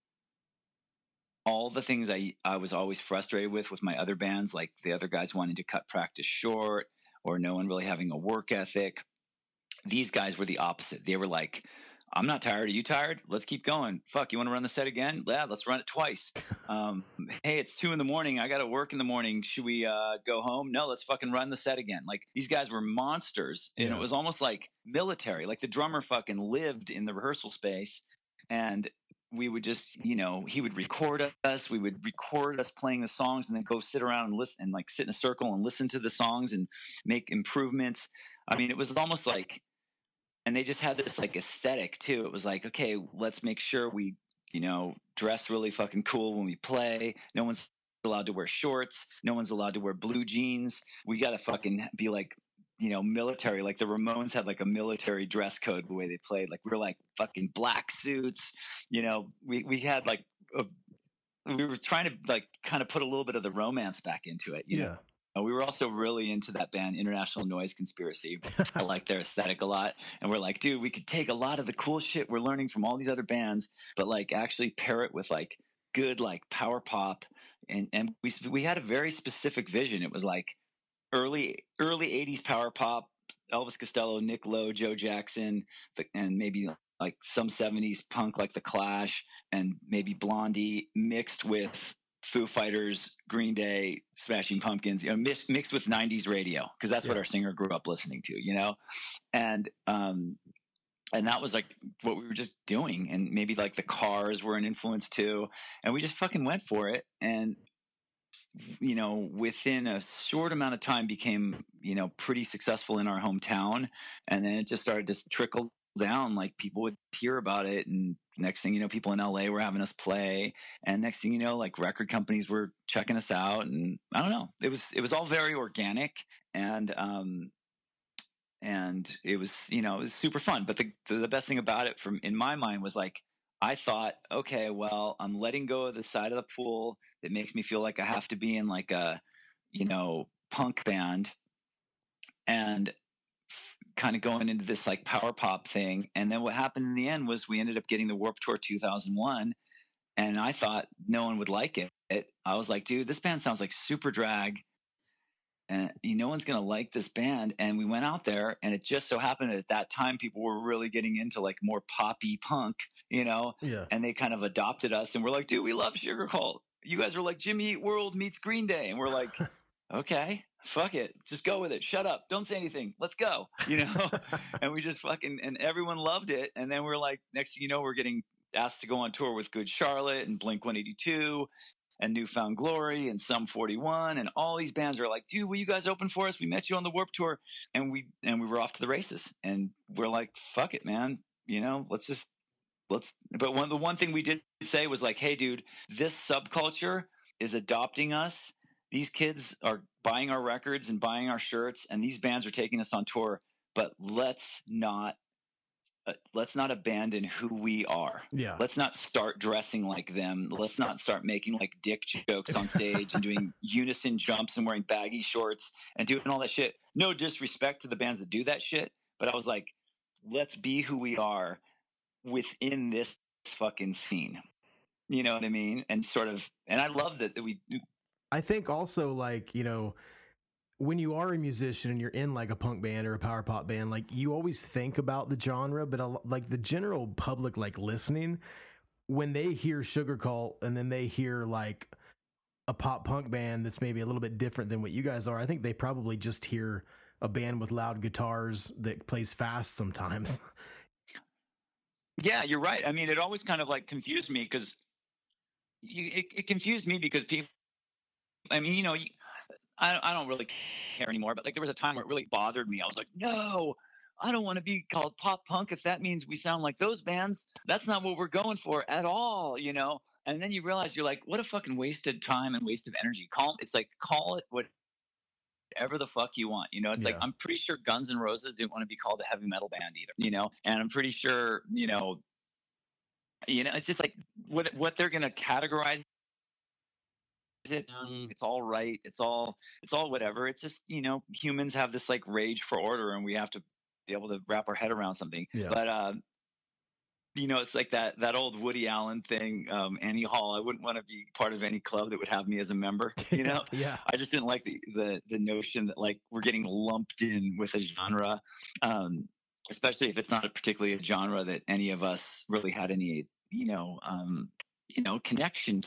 all the things I, I was always frustrated with with my other bands, like the other guys wanting to cut practice short or no one really having a work ethic. These guys were the opposite. They were like, I'm not tired. Are you tired? Let's keep going. Fuck, you want to run the set again? Yeah, let's run it twice. Um, hey, it's two in the morning. I got to work in the morning. Should we uh, go home? No, let's fucking run the set again. Like these guys were monsters. And yeah. It was almost like military. Like the drummer fucking lived in the rehearsal space and we would just, you know, he would record us. We would record us playing the songs and then go sit around and listen and like sit in a circle and listen to the songs and make improvements. I mean, it was almost like, and they just had this like aesthetic too. It was like, okay, let's make sure we, you know, dress really fucking cool when we play. No one's allowed to wear shorts. No one's allowed to wear blue jeans. We got to fucking be like, you know, military, like the Ramones had like a military dress code the way they played. Like we were like fucking black suits, you know, we, we had like, a, we were trying to like kind of put a little bit of the romance back into it. You yeah. know, we were also really into that band International Noise Conspiracy. I like their aesthetic a lot. And we're like, dude, we could take a lot of the cool shit we're learning from all these other bands, but like actually pair it with like good, like power pop. And, and we, we had a very specific vision. It was like, early early eighties power pop, Elvis Costello, Nick Lowe, Joe Jackson, and maybe like some seventies punk like The Clash and maybe Blondie mixed with Foo Fighters, Green Day, Smashing Pumpkins, you know, mixed, mixed with nineties radio because that's yeah. what our singer grew up listening to, you know, and um, and that was like what we were just doing, and maybe like the Cars were an influence too, and we just fucking went for it, and you know, within a short amount of time became, you know, pretty successful in our hometown. And then it just started to trickle down. Like people would hear about it. And next thing you know, people in L A were having us play. And next thing you know, like record companies were checking us out. And I don't know, it was, it was all very organic. And, um, and it was, you know, it was super fun. But the, the best thing about it from in my mind was like, I thought, okay, well, I'm letting go of the side of the pool that makes me feel like I have to be in like a, you know, punk band and kind of going into this like power pop thing. And then what happened in the end was we ended up getting the Warped Tour two thousand one. And I thought no one would like it. it I was like, dude, this band sounds like super drag. And you know, no one's going to like this band. And we went out there and it just so happened that at that time, people were really getting into like more poppy punk. you know, Yeah. and they kind of adopted us, and we're like, dude, we love Sugar Cult. You guys are like Jimmy Eat World meets Green Day. And we're like, okay, fuck it. Just go with it. Shut up. Don't say anything. Let's go. You know? And we just fucking, and everyone loved it. And then we're like, next thing you know, we're getting asked to go on tour with Good Charlotte and Blink one eighty-two and Newfound Glory and Sum forty-one. And all these bands are like, dude, will you guys open for us? We met you on the Warped Tour. And we, and we were off to the races. And we're like, fuck it, man. You know, let's just, let's, but one, the one thing we did say was like, hey, dude, this subculture is adopting us. These kids are buying our records and buying our shirts, and these bands are taking us on tour, but let's not, uh, let's not abandon who we are. Yeah. Let's not start dressing like them. Let's not start making like dick jokes on stage and doing unison jumps and wearing baggy shorts and doing all that shit. No disrespect to the bands that do that shit, but I was like, let's be who we are within this fucking scene. You know what I mean? And sort of, and I love that, that we, I think also, like, you know, when you are a musician and you're in like a punk band or a power pop band, like you always think about the genre, but a, like the general public, like listening, when they hear Sugar Cult and then they hear like a pop punk band that's maybe a little bit different than what you guys are, I think they probably just hear a band with loud guitars that plays fast sometimes. Yeah, you're right. I mean, it always kind of like confused me because it, it confused me because people, I mean, you know, I, I don't really care anymore, but like there was a time where it really bothered me. I was like, no, I don't want to be called pop punk if that means we sound like those bands. That's not what we're going for at all, you know? And then you realize you're like, what a fucking wasted time and waste of energy. Call it's like, call it whatever the fuck you want. You know, it's Yeah. like, I'm pretty sure Guns N' Roses didn't want to be called a heavy metal band either, you know? And I'm pretty sure, you know, you know, it's just like what, what they're going to categorize it. It's all right. It's all, it's all whatever. It's just, you know, humans have this like rage for order and we have to be able to wrap our head around something. Yeah. But, uh, you know, it's like that, that old Woody Allen thing, um, Annie Hall. I wouldn't want to be part of any club that would have me as a member, you know? Yeah. I just didn't like the, the, the notion that like we're getting lumped in with a genre, um, especially if it's not a particularly a genre that any of us really had any, you know, um, you know, connection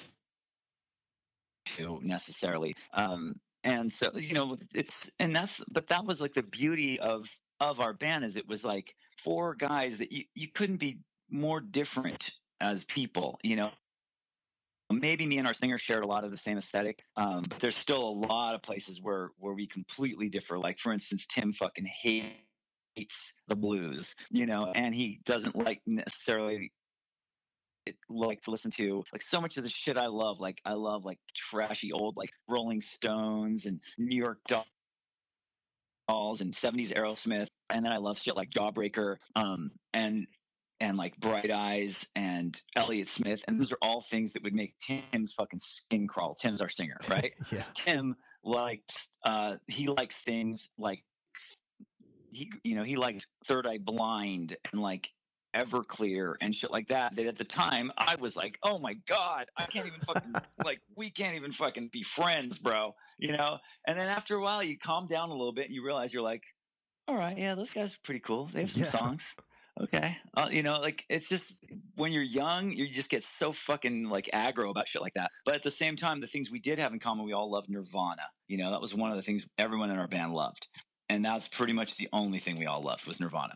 to necessarily. Um, and so, you know, it's, and that's, but that was like the beauty of, of our band is it was like four guys that you, you couldn't be more different as people, you know. Maybe me and our singer shared a lot of the same aesthetic, um, but there's still a lot of places where where we completely differ. Like, for instance, Tim fucking hates the blues, you know, and he doesn't like necessarily it, like to listen to like so much of the shit I love. Like, I love like trashy old like Rolling Stones and New York Dolls and seventies Aerosmith, and then I love shit like Jawbreaker, um, and and like Bright Eyes and Elliott Smith. And those are all things that would make Tim's fucking skin crawl. Tim's our singer, right? Yeah. Tim likes, uh, he likes things like, he, you know, he liked Third Eye Blind and like Everclear and shit like that. That at the time I was like, oh my God, I can't even fucking, like, we can't even fucking be friends, bro. You know? And then after a while you calm down a little bit and you realize you're like, all right, yeah, those guys are pretty cool. They have some Yeah. songs. Okay. Uh, you know, like it's just when you're young, you just get so fucking like aggro about shit like that. But at the same time, the things we did have in common, we all loved Nirvana. You know, that was one of the things everyone in our band loved. And that's pretty much the only thing we all loved was Nirvana.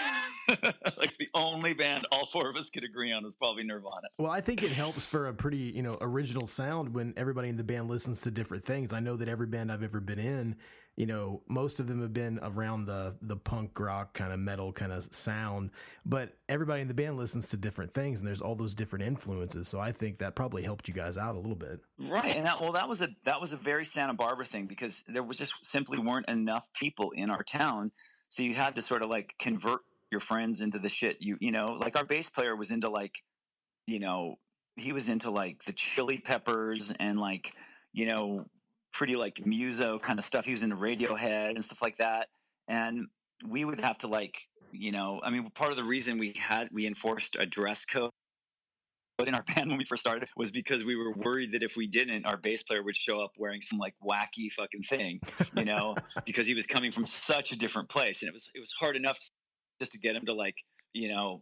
Like the only band all four of us could agree on was probably Nirvana. Well, I think it helps for a pretty, you know, original sound when everybody in the band listens to different things. I know that every band I've ever been in, you know, most of them have been around the the punk rock kind of metal kind of sound, but everybody in the band listens to different things and there's all those different influences. So I think that probably helped you guys out a little bit. Right. And that, well, that was a, that was a very Santa Barbara thing because there was just simply weren't enough people in our town. So you had to sort of like convert your friends into the shit you, you know, like our bass player was into like, you know, he was into like the Chili Peppers and like, you know, pretty like muso kind of stuff. He was into Radiohead and stuff like that. And we would have to like, you know, I mean, part of the reason we had, we enforced a dress code in our band when we first started was because we were worried that if we didn't, our bass player would show up wearing some like wacky fucking thing, you know, because he was coming from such a different place. And it was, it was hard enough just to get him to like, you know,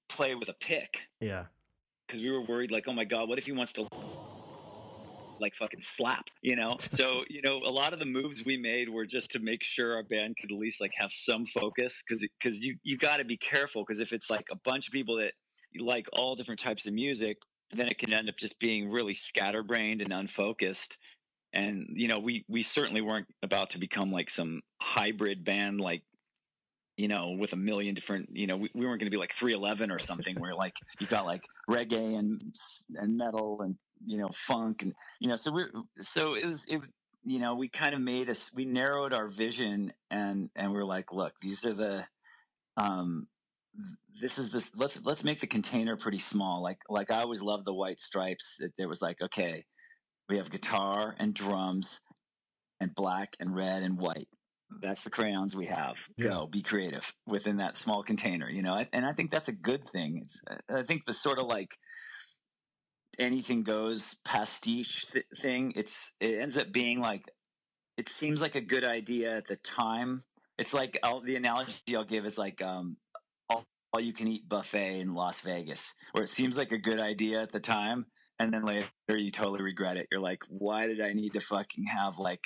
play with a pick. Yeah. Because we were worried, like, oh my God, what if he wants to like fucking slap, you know? So, you know, a lot of the moves we made were just to make sure our band could at least like have some focus. Cause, cause you, you got to be careful. Cause if it's like a bunch of people that like all different types of music, then it can end up just being really scatterbrained and unfocused. And, you know, we, we certainly weren't about to become like some hybrid band, like, you know, with a million different, you know, we, we weren't going to be like three eleven or something where like you got like reggae and, and metal and, you know, funk and, you know, so we're, so it was, it, you know, we kind of made us, we narrowed our vision and, and we're like, look, these are the, um, this is this, let's, let's make the container pretty small. Like, like I always loved the White Stripes. It, there was like, okay, we have guitar and drums and black and red and white. That's the crayons we have. Yeah. Go be creative within that small container, you know? And I think that's a good thing. It's, I think the sort of like anything goes pastiche th- thing. It's, it ends up being like, it seems like a good idea at the time. It's like, I'll, the analogy I'll give is like, um, all, all you can eat buffet in Las Vegas, where it seems like a good idea at the time. And then later you totally regret it. You're like, why did I need to fucking have like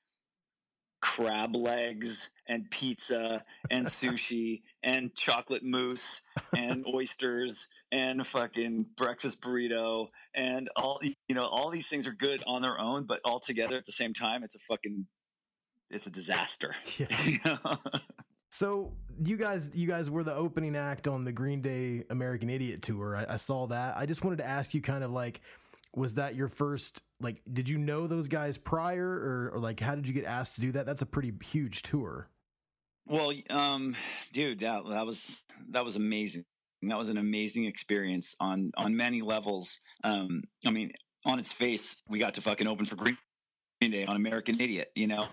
crab legs and pizza and sushi and chocolate mousse and oysters and a fucking breakfast burrito and all, you know, all these things are good on their own, but all together at the same time, it's a fucking, it's a disaster. Yeah. You know? So you guys, you guys were the opening act on the Green Day American Idiot tour. I, I saw that. I just wanted to ask you kind of like, was that your first, like, did you know those guys prior or, or like, how did you get asked to do that? That's a pretty huge tour. Well, um, dude, that, that was, that was amazing. That was an amazing experience on, on many levels. Um, I mean, on its face, we got to fucking open for Green Day on American Idiot, you know,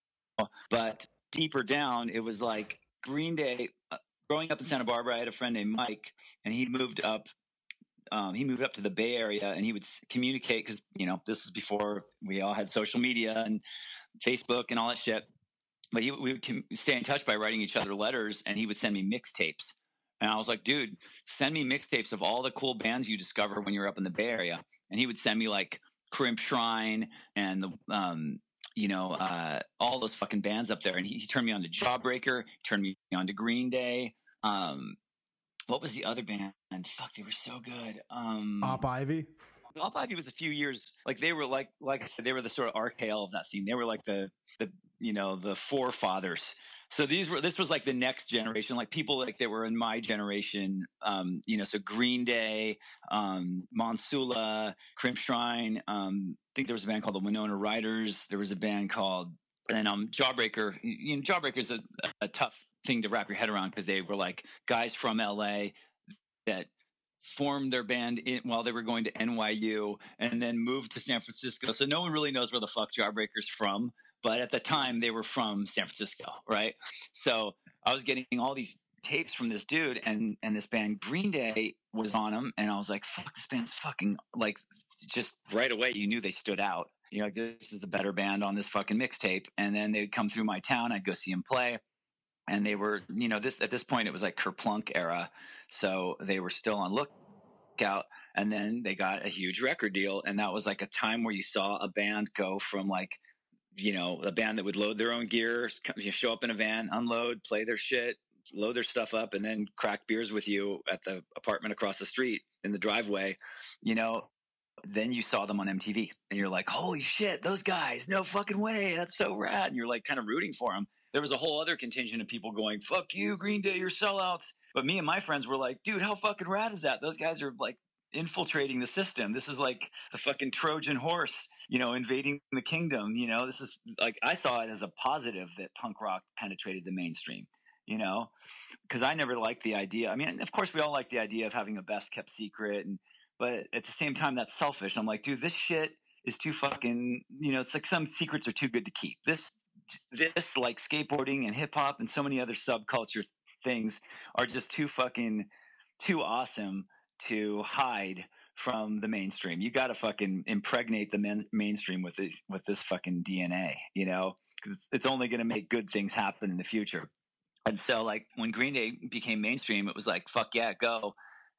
but deeper down, it was like Green Day. Uh, growing up in Santa Barbara, I had a friend named Mike, and he moved up. Um, he moved up to the Bay Area, and he would s- communicate because you know this is before we all had social media and Facebook and all that shit. But he, we would com- stay in touch by writing each other letters, and he would send me mixtapes. And I was like, dude, send me mixtapes of all the cool bands you discover when you're up in the Bay Area. And he would send me like Crimp Shrine and the um, you know, uh, all those fucking bands up there. And he, he turned me on to Jawbreaker. He turned me on to Green Day. Um, what was the other band? Fuck, they were so good. Um, Op Ivy. Op Ivy was a few years, like they were like, like I said, they were the sort of R K L of that scene. They were like the, the, you know, the forefathers. So these were, this was like the next generation, like people like that were in my generation, um, you know, so Green Day, um, Monsula, Crimp Shrine, um, I think there was a band called the Winona Riders. There was a band called, and um, Jawbreaker. You know, Jawbreaker is a, a tough thing to wrap your head around because they were like guys from L A that formed their band in, while they were going to N Y U and then moved to San Francisco. So no one really knows where the fuck Jawbreaker's from. But at the time, they were from San Francisco, right? So I was getting all these tapes from this dude, and and this band Green Day was on them, and I was like, "Fuck, this band's fucking like." Just right away, you knew they stood out. You know, like, this is the better band on this fucking mixtape. And then they'd come through my town. I'd go see them play, and they were, you know, this at this point it was like Kerplunk era, so they were still on lookout. And then they got a huge record deal, and that was like a time where you saw a band go from like, you know, a band that would load their own gear, you know, show up in a van, unload, play their shit, load their stuff up, and then crack beers with you at the apartment across the street in the driveway, you know. Then you saw them on M T V, and you're like, holy shit, those guys, no fucking way, that's so rad. And you're like kind of rooting for them. There was a whole other contingent of people going, fuck you, Green Day, you're sellouts. But me and my friends were like, dude, how fucking rad is that? Those guys are like infiltrating the system. This is like the fucking Trojan horse, you know, invading the kingdom. You know, this is like, I saw it as a positive that punk rock penetrated the mainstream, you know, because I never liked the idea. I mean, of course we all like the idea of having a best kept secret, and but at the same time, that's selfish. I'm like, dude, this shit is too fucking, you know, it's like some secrets are too good to keep. This, this like skateboarding and hip hop and so many other subculture things are just too fucking, too awesome to hide from the mainstream. You got to fucking impregnate the men- mainstream with this, with this fucking D N A, you know, because it's, it's only going to make good things happen in the future. And so like when Green Day became mainstream, it was like, fuck yeah, go.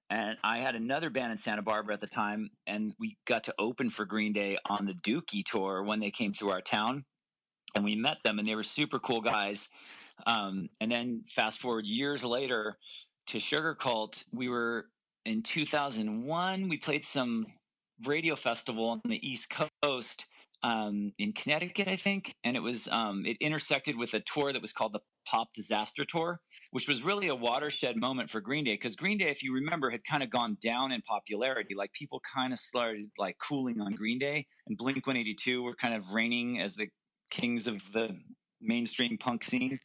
And I had another band in Santa Barbara at the time, and we got to open for Green Day on the Dookie tour when they came through our town. And we met them, and they were super cool guys. Um, and then fast forward years later to Sugar Cult, we were in two thousand one. We played some radio festival on the East Coast um, in Connecticut, I think. And it was um, it intersected with a tour that was called the Pop Disaster Tour, which was really a watershed moment for Green Day, because Green Day, if you remember, had kind of gone down in popularity. Like people kind of started like cooling on Green Day, and Blink one eighty-two were kind of reigning as the kings of the mainstream punk scene.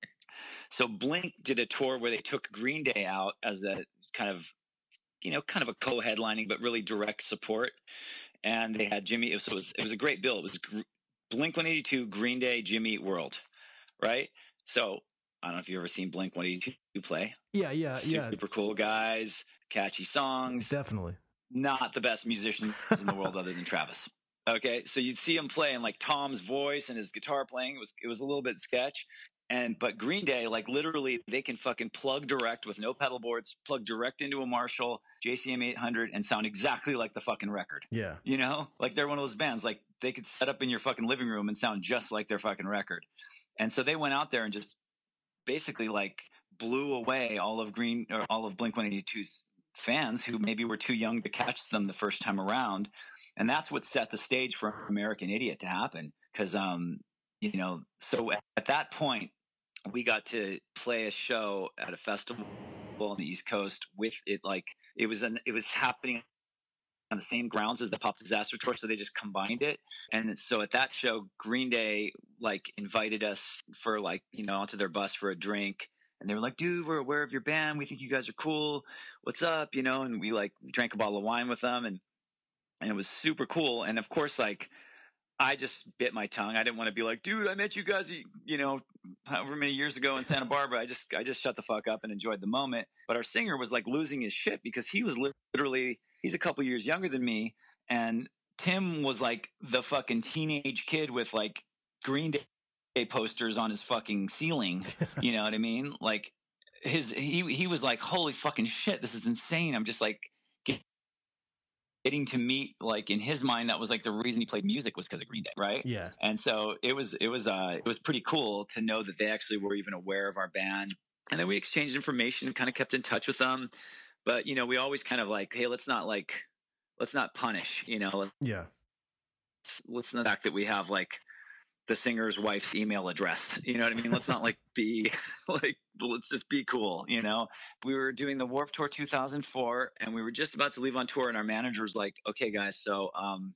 So Blink did a tour where they took Green Day out as a kind of, you know, kind of a co-headlining, but really direct support. And they had Jimmy. So it was, it was a great bill. It was Blink one eighty-two, Green Day, Jimmy Eat World, right? So I don't know if you've ever seen Blink one eighty-two play. Yeah, yeah, super, yeah. Super cool guys, catchy songs. Definitely. Not the best musicians in the world other than Travis. Okay, so you'd see him play, and like Tom's voice and his guitar playing, it was it was a little bit sketch. And but Green Day, like literally, they can fucking plug direct with no pedal boards, plug direct into a Marshall J C M eight hundred, and sound exactly like the fucking record. Yeah, you know, like they're one of those bands. Like they could set up in your fucking living room and sound just like their fucking record. And so they went out there and just basically like blew away all of Green or all of Blink one eighty-two's fans who maybe were too young to catch them the first time around. And that's what set the stage for American Idiot to happen. Cause, um, you know, so at, at that point we got to play a show at a festival on the East Coast with it. Like it was, an, it was happening on the same grounds as the Pop Disaster Tour. So they just combined it. And so at that show, Green Day like invited us for like, you know, onto their bus for a drink. And they were like, dude, we're aware of your band. We think you guys are cool. What's up? You know, and we like drank a bottle of wine with them, and, and it was super cool. And of course, like I just bit my tongue. I didn't want to be like, dude, I met you guys, you know, however many years ago in Santa Barbara. I just, I just shut the fuck up and enjoyed the moment. But our singer was like losing his shit because he was literally, he's a couple years younger than me. And Tim was like the fucking teenage kid with like Green Day posters on his fucking ceiling. You know what I mean? Like his, he, he was like, holy fucking shit, this is insane. I'm just like getting to meet, like in his mind, that was like the reason he played music was because of Green Day. Right. Yeah. And so it was, it was, uh, it was pretty cool to know that they actually were even aware of our band. And then we exchanged information and kind of kept in touch with them. But, you know, we always kind of like, hey, let's not like, let's not punish, you know? Let's, yeah. Let's not the fact that we have like the singer's wife's email address, you know what I mean? Let's not like be like, let's just be cool, you know? We were doing the Warped Tour two thousand four, and we were just about to leave on tour, and our manager was like, okay, guys, so um,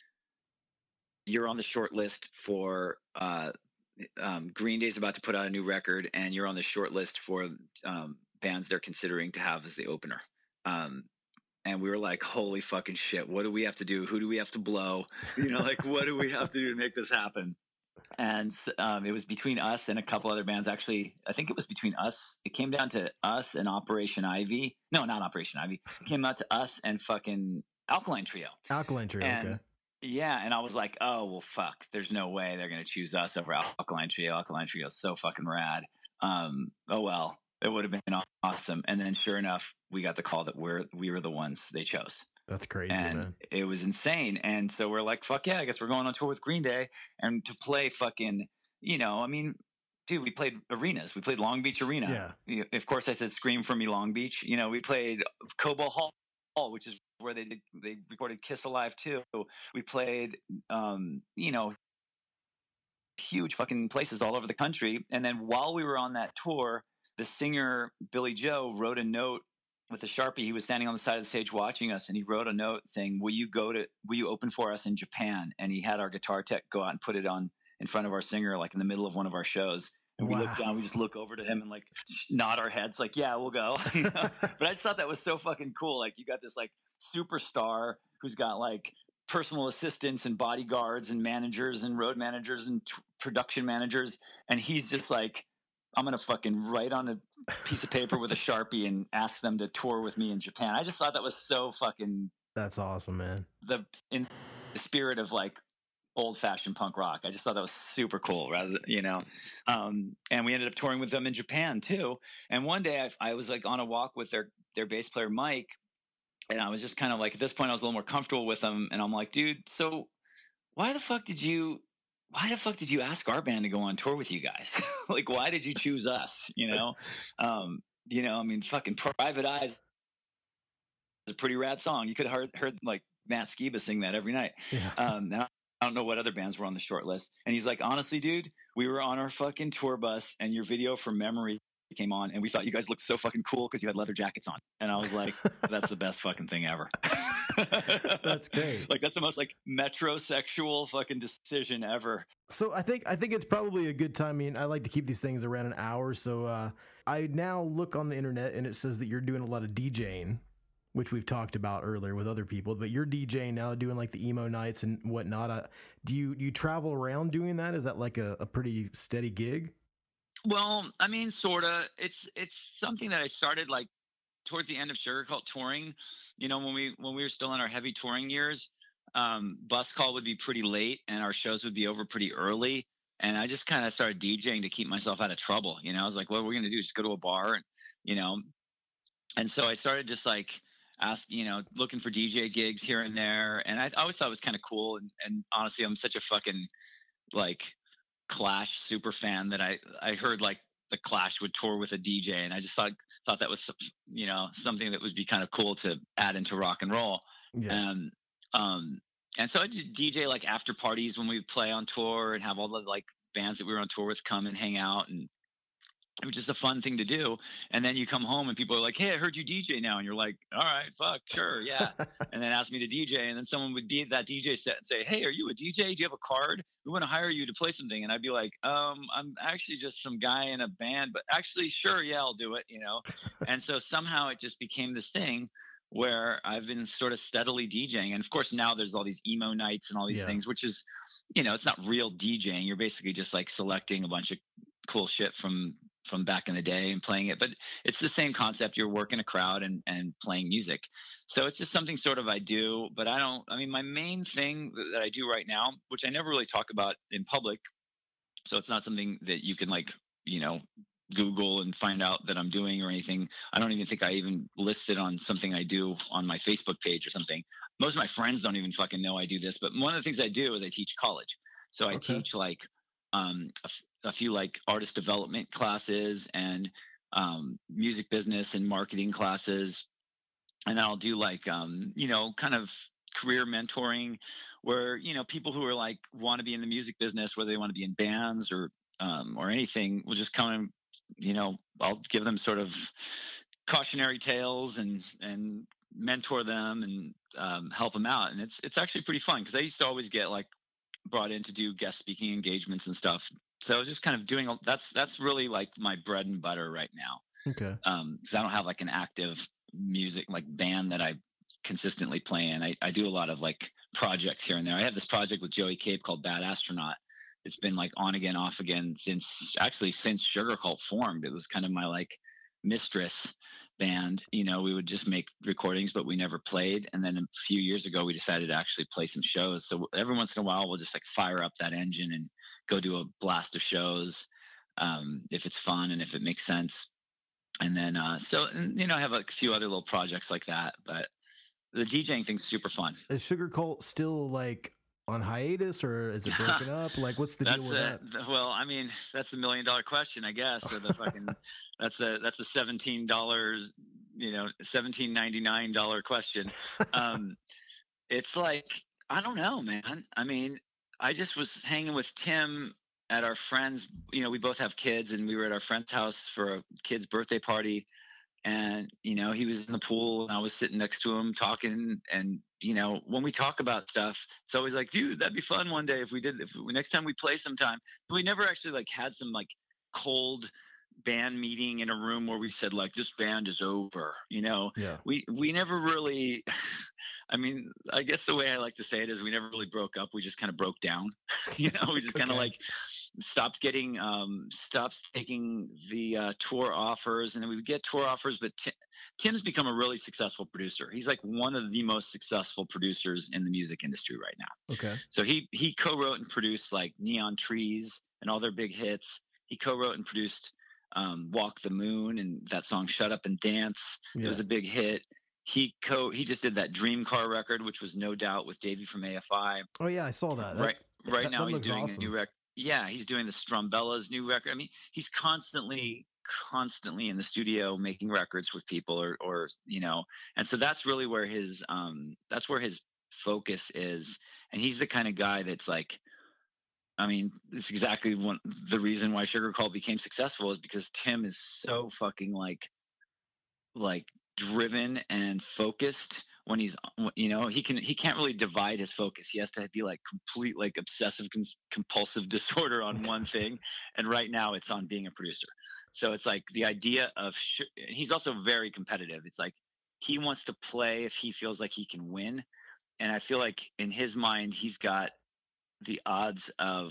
you're on the short list for uh, um, Green Day's about to put out a new record, and you're on the short list for um, bands they're considering to have as the opener. Um, and we were like, holy fucking shit, what do we have to do? Who do we have to blow? You know, like, what do we have to do to make this happen? And um, it was between us and a couple other bands. Actually, I think it was between us. It came down to us and Operation Ivy. No, not Operation Ivy. It came out to us and fucking Alkaline Trio. Alkaline Trio, and, okay. Yeah, and I was like, oh, well, fuck. There's no way they're going to choose us over Alkaline Trio. Alkaline Trio is so fucking rad. Um, oh, well, it would have been awesome. And then sure enough, we got the call that we're, we were the ones they chose. That's crazy, and man. It was insane. And so we're like, fuck yeah, I guess we're going on tour with Green Day. And to play fucking, you know, I mean, dude, we played arenas. We played Long Beach Arena. Yeah. Of course, I said Scream for Me Long Beach. You know, we played Cobo Hall, which is where they did, they recorded Kiss Alive too. We played, um, you know, huge fucking places all over the country. And then while we were on that tour, the singer, Billy Joe, wrote a note with a Sharpie. He was standing on the side of the stage watching us, and he wrote a note saying, will you go to, will you open for us in Japan? And he had our guitar tech go out and put it on in front of our singer, like in the middle of one of our shows. And we wow. look down, we just look over to him and like nod our heads like, yeah, we'll go. You know? But I just thought that was so fucking cool. Like you got this like superstar who's got like personal assistants and bodyguards and managers and road managers and t- production managers. And he's just like, I'm going to fucking write on a piece of paper with a Sharpie and ask them to tour with me in Japan. I just thought that was so fucking. That's awesome, man. The in the spirit of like old fashioned punk rock. I just thought that was super cool, rather than, you know. Um, and we ended up touring with them in Japan too. And one day I, I was like on a walk with their their bass player Mike, and I was just kind of like, at this point I was a little more comfortable with them, and I'm like, dude, so why the fuck did you? Why the fuck did you ask our band to go on tour with you guys? Like, why did you choose us? You know, um, you know, I mean, fucking Private Eyes is a pretty rad song. You could have heard, heard like Matt Skiba sing that every night. Yeah. Um, and I don't know what other bands were on the short list. And he's like, honestly, dude, we were on our fucking tour bus and your video for Memory came on and we thought you guys looked so fucking cool because you had leather jackets on. And I was like, that's the best fucking thing ever. That's great. Like, that's the most like metrosexual fucking decision ever. So I think I think it's probably a good time. I mean, I like to keep these things around an hour. So uh, I now look on the internet and it says that you're doing a lot of DJing, which we've talked about earlier with other people. But you're DJing now, doing like the emo nights and whatnot. Uh, do you do you travel around doing that? Is that like a, a pretty steady gig? Well, I mean, sorta. It's it's something that I started like towards the end of Sugarcult touring. You know, when we when we were still in our heavy touring years, um, bus call would be pretty late, and our shows would be over pretty early. And I just kind of started DJing to keep myself out of trouble. You know, I was like, what are we gonna do? Just go to a bar, and you know. And so I started just like ask, you know, looking for D J gigs here and there. And I, I always thought it was kind of cool. And, and honestly, I'm such a fucking like Clash super fan that I, I heard like the Clash would tour with a D J. And I just thought, thought that was, you know, something that would be kind of cool to add into rock and roll. Yeah. And, um, and so I did D J like after parties when we would play on tour and have all the like bands that we were on tour with come and hang out. And it was just a fun thing to do. And then you come home and people are like, hey, I heard you D J now. And you're like, all right, fuck, sure, yeah. And then ask me to D J. And then someone would be at that D J set and say, hey, are you a D J? Do you have a card? We want to hire you to play something. And I'd be like, um, I'm actually just some guy in a band, but actually, sure, yeah, I'll do it, you know? And so somehow it just became this thing where I've been sort of steadily DJing. And of course, now there's all these emo nights and all these Yeah. things, which is, you know, it's not real DJing. You're basically just like selecting a bunch of cool shit from from back in the day and playing it, but it's the same concept. You're working a crowd and, and playing music. So it's just something sort of I do, but I don't, I mean, my main thing that I do right now, which I never really talk about in public. So it's not something that you can like, you know, Google and find out that I'm doing or anything. I don't even think I even listed on something I do on my Facebook page or something. Most of my friends don't even fucking know I do this, but one of the things I do is I teach college. So I Okay. teach like um, a, a few like artist development classes and um, music business and marketing classes. And I'll do like, um, you know, kind of career mentoring where, you know, people who are like, want to be in the music business, whether they want to be in bands or, um, or anything, will just come and, you know, I'll give them sort of cautionary tales and, and mentor them and um, help them out. And it's, it's actually pretty fun because I used to always get like brought in to do guest speaking engagements and stuff. So I was just kind of doing, that's, that's really like my bread and butter right now. Okay. Um, cause I don't have like an active music, like band that I consistently play in. I, I do a lot of like projects here and there. I have this project with Joey Cape called Bad Astronaut. It's been like on again, off again since actually since Sugarcult formed. It was kind of my like mistress band. You know, we would just make recordings, but we never played. And then a few years ago, we decided to actually play some shows. So every once in a while, we'll just like fire up that engine and go do a blast of shows um, if it's fun and if it makes sense. And then, uh, so, and, you know, I have like a few other little projects like that, but the DJing thing's super fun. Is Sugarcult still like on hiatus or is it broken up? Like, what's the That's deal with a, that? well, I mean, that's the million dollar question, I guess. Or the fucking, that's a, that's a seventeen dollars, you know, seventeen ninety-nine dollar question. Um, it's like, I don't know, man. I mean, I just was hanging with Tim at our friend's, you know, we both have kids and we were at our friend's house for a kid's birthday party. And, you know, he was in the pool and I was sitting next to him talking. And, you know, when we talk about stuff, it's always like, dude, that'd be fun one day if we did, if we, next time we play sometime. But we never actually like had some like cold band meeting in a room where we said like, this band is over, you know? Yeah. We, we never really, I mean, I guess the way I like to say it is we never really broke up. We just kind of broke down, you know, we just kind of Okay. like, stopped getting um stopped taking the uh tour offers, and then we would get tour offers, but Ti- Tim's become a really successful producer. He's like one of the most successful producers in the music industry right now. Okay. So he he co-wrote and produced like Neon Trees and all their big hits. He co-wrote and produced um Walk the Moon and that song Shut Up and Dance. Yeah. It was a big hit. He co he just did that Dream Car record, which was No Doubt with Davey from A F I. Oh yeah, I saw that. That- Right right that- now that he's looks doing awesome. a new record. Yeah, he's doing the Strumbellas new record. I mean, he's constantly constantly in the studio making records with people, or or you know, and so that's really where his um that's where his focus is. And he's the kind of guy that's like, I mean, it's exactly one the reason why Sugar Cult became successful is because Tim is so fucking like like driven and focused when he's, you know, he can he can't really divide his focus. He has to be like complete like obsessive cons- compulsive disorder on one thing, and right now it's on being a producer. So it's like the idea of sh- he's also very competitive. It's like he wants to play if he feels like he can win, and I feel like in his mind he's got the odds of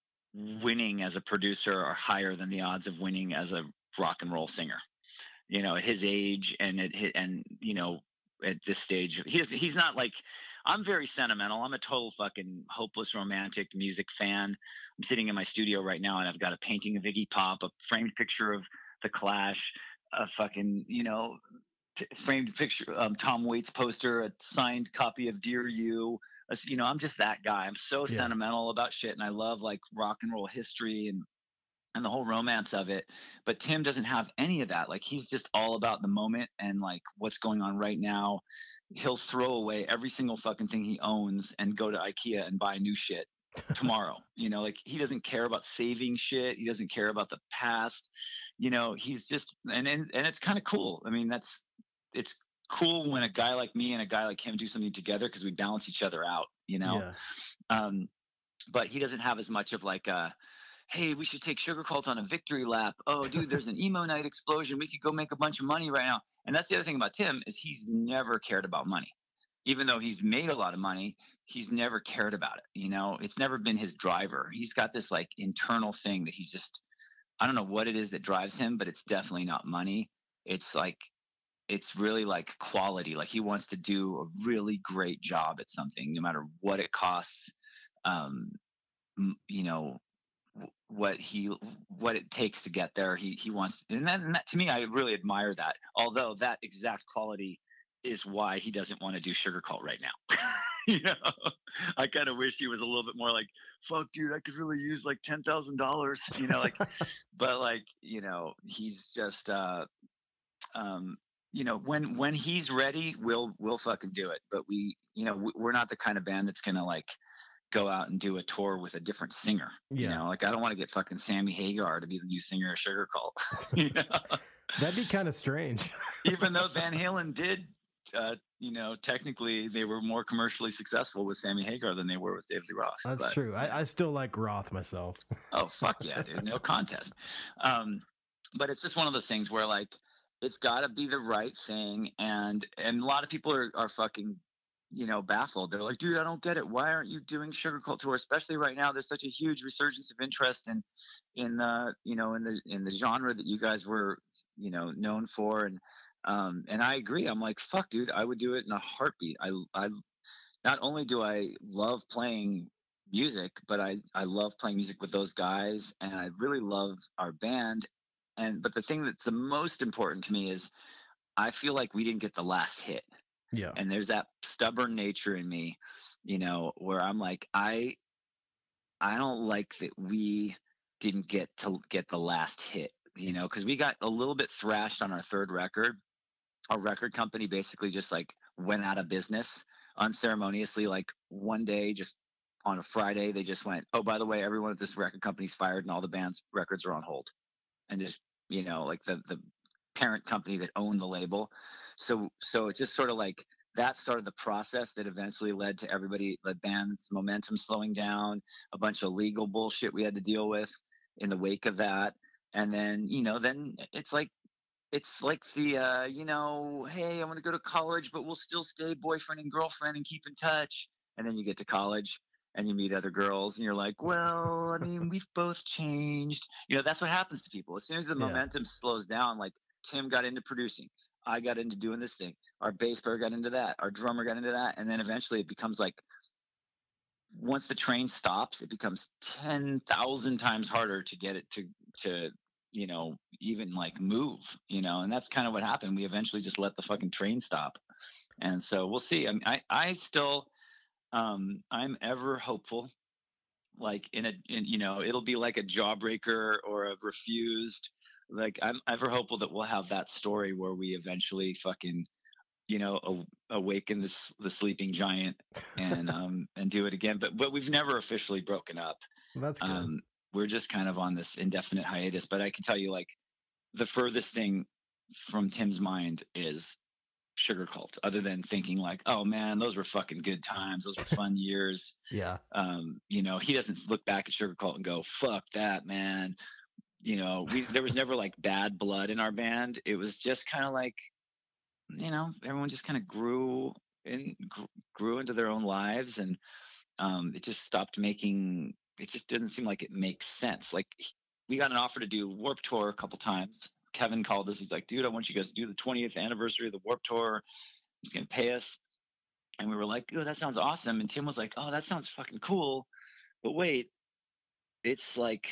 winning as a producer are higher than the odds of winning as a rock and roll singer. You know, at his age and at his, and you know, at this stage, he's he's not like, I'm very sentimental. I'm a total fucking hopeless romantic music fan. I'm sitting in my studio right now and I've got a painting of Iggy Pop, a framed picture of The Clash, a fucking, you know, t- framed picture, um, Tom Waits poster, a signed copy of Dear You. A s- You know, I'm just that guy. I'm so Yeah. sentimental about shit, and I love like rock and roll history and and the whole romance of it. But Tim doesn't have any of that. Like he's just all about the moment and like what's going on right now. He'll throw away every single fucking thing he owns and go to IKEA and buy new shit tomorrow. You know, like he doesn't care about saving shit. He doesn't care about the past. You know, he's just and and, and it's kind of cool. I mean, that's it's cool when a guy like me and a guy like him do something together because we balance each other out, you know. Yeah. Um, but he doesn't have as much of like a, hey, we should take Sugar Cult on a victory lap. Oh, dude, there's an emo night explosion. We could go make a bunch of money right now. And that's the other thing about Tim is he's never cared about money. Even though he's made a lot of money, he's never cared about it. You know, it's never been his driver. He's got this like internal thing that he's just, I don't know what it is that drives him, but it's definitely not money. It's like, it's really like quality. Like he wants to do a really great job at something, no matter what it costs. Um, m- you know, w- what he what it takes to get there. He he wants, and that, and that to me, I really admire that. Although that exact quality is why he doesn't want to do Sugar Cult right now. You know, I kind of wish he was a little bit more like, "Fuck, dude, I could really use like ten thousand dollars." You know, like, but like, you know, he's just, uh, um, you know, when when he's ready, we'll we'll fucking do it. But we, you know, we- we're not the kind of band that's gonna like go out and do a tour with a different singer. You Yeah. know, like I don't want to get fucking Sammy Hagar to be the new singer of Sugar Cult. You know? That'd be kind of strange. Even though Van Halen did, uh, you know, technically they were more commercially successful with Sammy Hagar than they were with David Lee Roth. That's but, true. I, I still like Roth myself. Oh fuck yeah, dude! No contest. Um, but it's just one of those things where like it's got to be the right thing, and and a lot of people are are fucking, you know, baffled. They're like, dude, I don't get it. Why aren't you doing Sugar Cult tour? Especially right now, there's such a huge resurgence of interest in in uh you know in the in the genre that you guys were, you know, known for, and um and I agree. I'm like, fuck, dude, I would do it in a heartbeat. I I not only do I love playing music, but I, I love playing music with those guys, and I really love our band. And but the thing that's the most important to me is I feel like we didn't get the last hit. Yeah. And there's that stubborn nature in me, you know, where I'm like, I I don't like that we didn't get to get the last hit, you know, because we got a little bit thrashed on our third record. Our record company basically just like went out of business unceremoniously. Like one day, just on a Friday, they just went, oh, by the way, everyone at this record company's fired and all the band's records are on hold. And just, you know, like the, the parent company that owned the label. So, so it's just sort of like that started the process that eventually led to everybody, the band's momentum slowing down, a bunch of legal bullshit we had to deal with in the wake of that. And then, you know, then it's like, it's like the, uh, you know, hey, I want to go to college, but we'll still stay boyfriend and girlfriend and keep in touch. And then you get to college and you meet other girls and you're like, well, I mean, we've both changed. You know, that's what happens to people. As soon as the Yeah. momentum slows down, like Tim got into producing, I got into doing this thing, our bass player got into that, our drummer got into that. And then eventually it becomes like, once the train stops, it becomes ten thousand times harder to get it to, to, you know, even like move, you know, and that's kind of what happened. We eventually just let the fucking train stop. And so we'll see. I mean, I, I still, um, I'm ever hopeful, like in a, in, you know, it'll be like a Jawbreaker or a Refused. Like I'm ever hopeful that we'll have that story where we eventually fucking, you know, a, awaken this, the sleeping giant and, um, and do it again. But, but we've never officially broken up. Well, that's good. Um, we're just kind of on this indefinite hiatus, but I can tell you, like, the furthest thing from Tim's mind is Sugar Cult, other than thinking like, oh man, those were fucking good times. Those were fun years. Yeah. Um, you know, he doesn't look back at Sugar Cult and go, fuck that, man. You know, we, there was never like bad blood in our band. It was just kind of like, you know, everyone just kind of grew and gr- grew into their own lives. And, um, it just stopped making, it just didn't seem like it makes sense. Like we got an offer to do Warped Tour a couple times. Kevin called us. He's like, dude, I want you guys to do the twentieth anniversary of the Warped Tour. He's going to pay us. And we were like, oh, that sounds awesome. And Tim was like, oh, that sounds fucking cool. But wait, it's like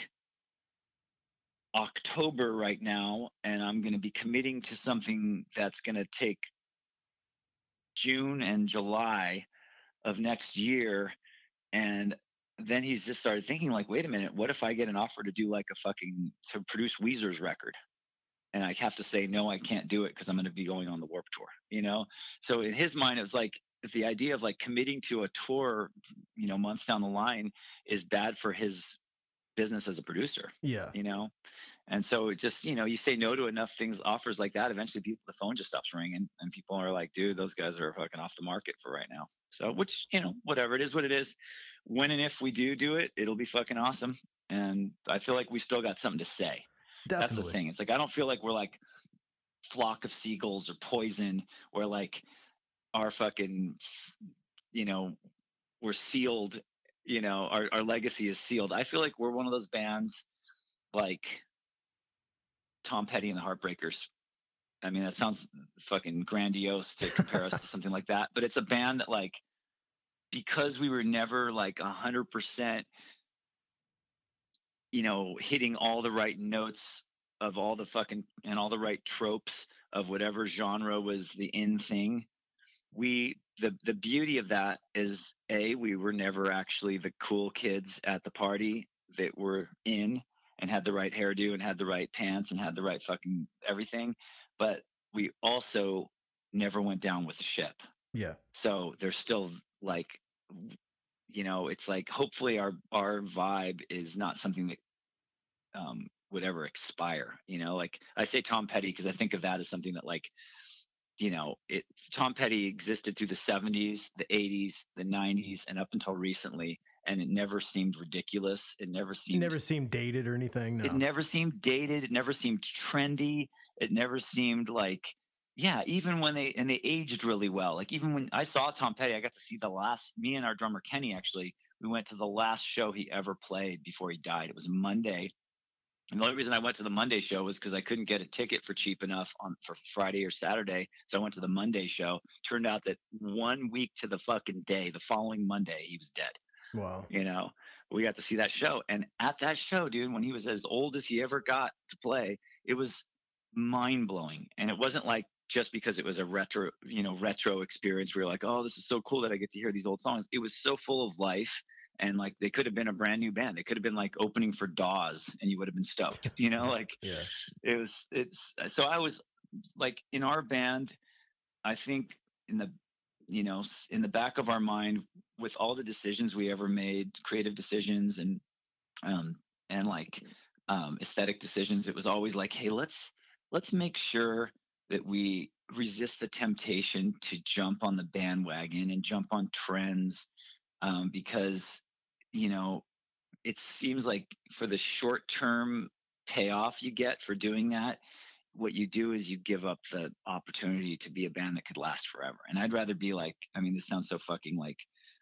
October right now. And I'm going to be committing to something that's going to take June and July of next year. And then he's just started thinking like, wait a minute, what if I get an offer to do like a fucking, to produce Weezer's record? And I have to say, no, I can't do it because I'm going to be going on the Warped Tour, you know? So in his mind, it was like the idea of like committing to a tour, you know, months down the line is bad for his business as a producer, Yeah. you know? And so it just, you know, you say no to enough things, offers like that, eventually people, the phone just stops ringing and people are like, dude, those guys are fucking off the market for right now. So, which, you know, whatever, it is what it is. When and if we do do it, it'll be fucking awesome. And I feel like we still got something to say. Definitely. That's the thing. It's like, I don't feel like we're like Flock of Seagulls or Poison, where like our fucking, you know, we're sealed, you know, our, our legacy is sealed. I feel like we're one of those bands like Tom Petty and the Heartbreakers. I mean, that sounds fucking grandiose to compare us to something like that, but it's a band that like, because we were never like a hundred percent, you know, hitting all the right notes of all the fucking and all the right tropes of whatever genre was the in thing. We the the beauty of that is, A, we were never actually the cool kids at the party that were in and had the right hairdo and had the right pants and had the right fucking everything, but we also never went down with the ship. Yeah. So there's still like, you know, it's like hopefully our our vibe is not something that um, would ever expire. You know, like I say Tom Petty because I think of that as something that like, you know, it Tom Petty existed through the seventies, the eighties, the nineties, and up until recently, and it never seemed ridiculous. It never seemed It never seemed dated or anything. No. It never seemed dated. It never seemed trendy. It never seemed like, yeah, even when they, and they aged really well. Like even when I saw Tom Petty, I got to see the last, me and our drummer Kenny, actually, we went to the last show he ever played before he died. It was Monday. And the only reason I went to the Monday show was because I couldn't get a ticket for cheap enough on for Friday or Saturday. So I went to the Monday show. Turned out that one week to the fucking day, the following Monday, he was dead. Wow. You know, we got to see that show. And at that show, dude, when he was as old as he ever got to play, it was mind blowing. And it wasn't like just because it was a retro, you know, retro experience where you're like, oh, this is so cool that I get to hear these old songs. It was so full of life. And like, they could have been a brand new band. It could have been like opening for Dawes and you would have been stoked, you know, like Yeah. it was, it's, so I was like in our band, I think in the, you know, in the back of our mind with all the decisions we ever made, creative decisions and, um, and like, um, aesthetic decisions, it was always like, hey, let's, let's make sure that we resist the temptation to jump on the bandwagon and jump on trends. Um, because, you know, it seems like for the short term payoff you get for doing that, what you do is you give up the opportunity to be a band that could last forever. And I'd rather be like, I mean, this sounds so fucking like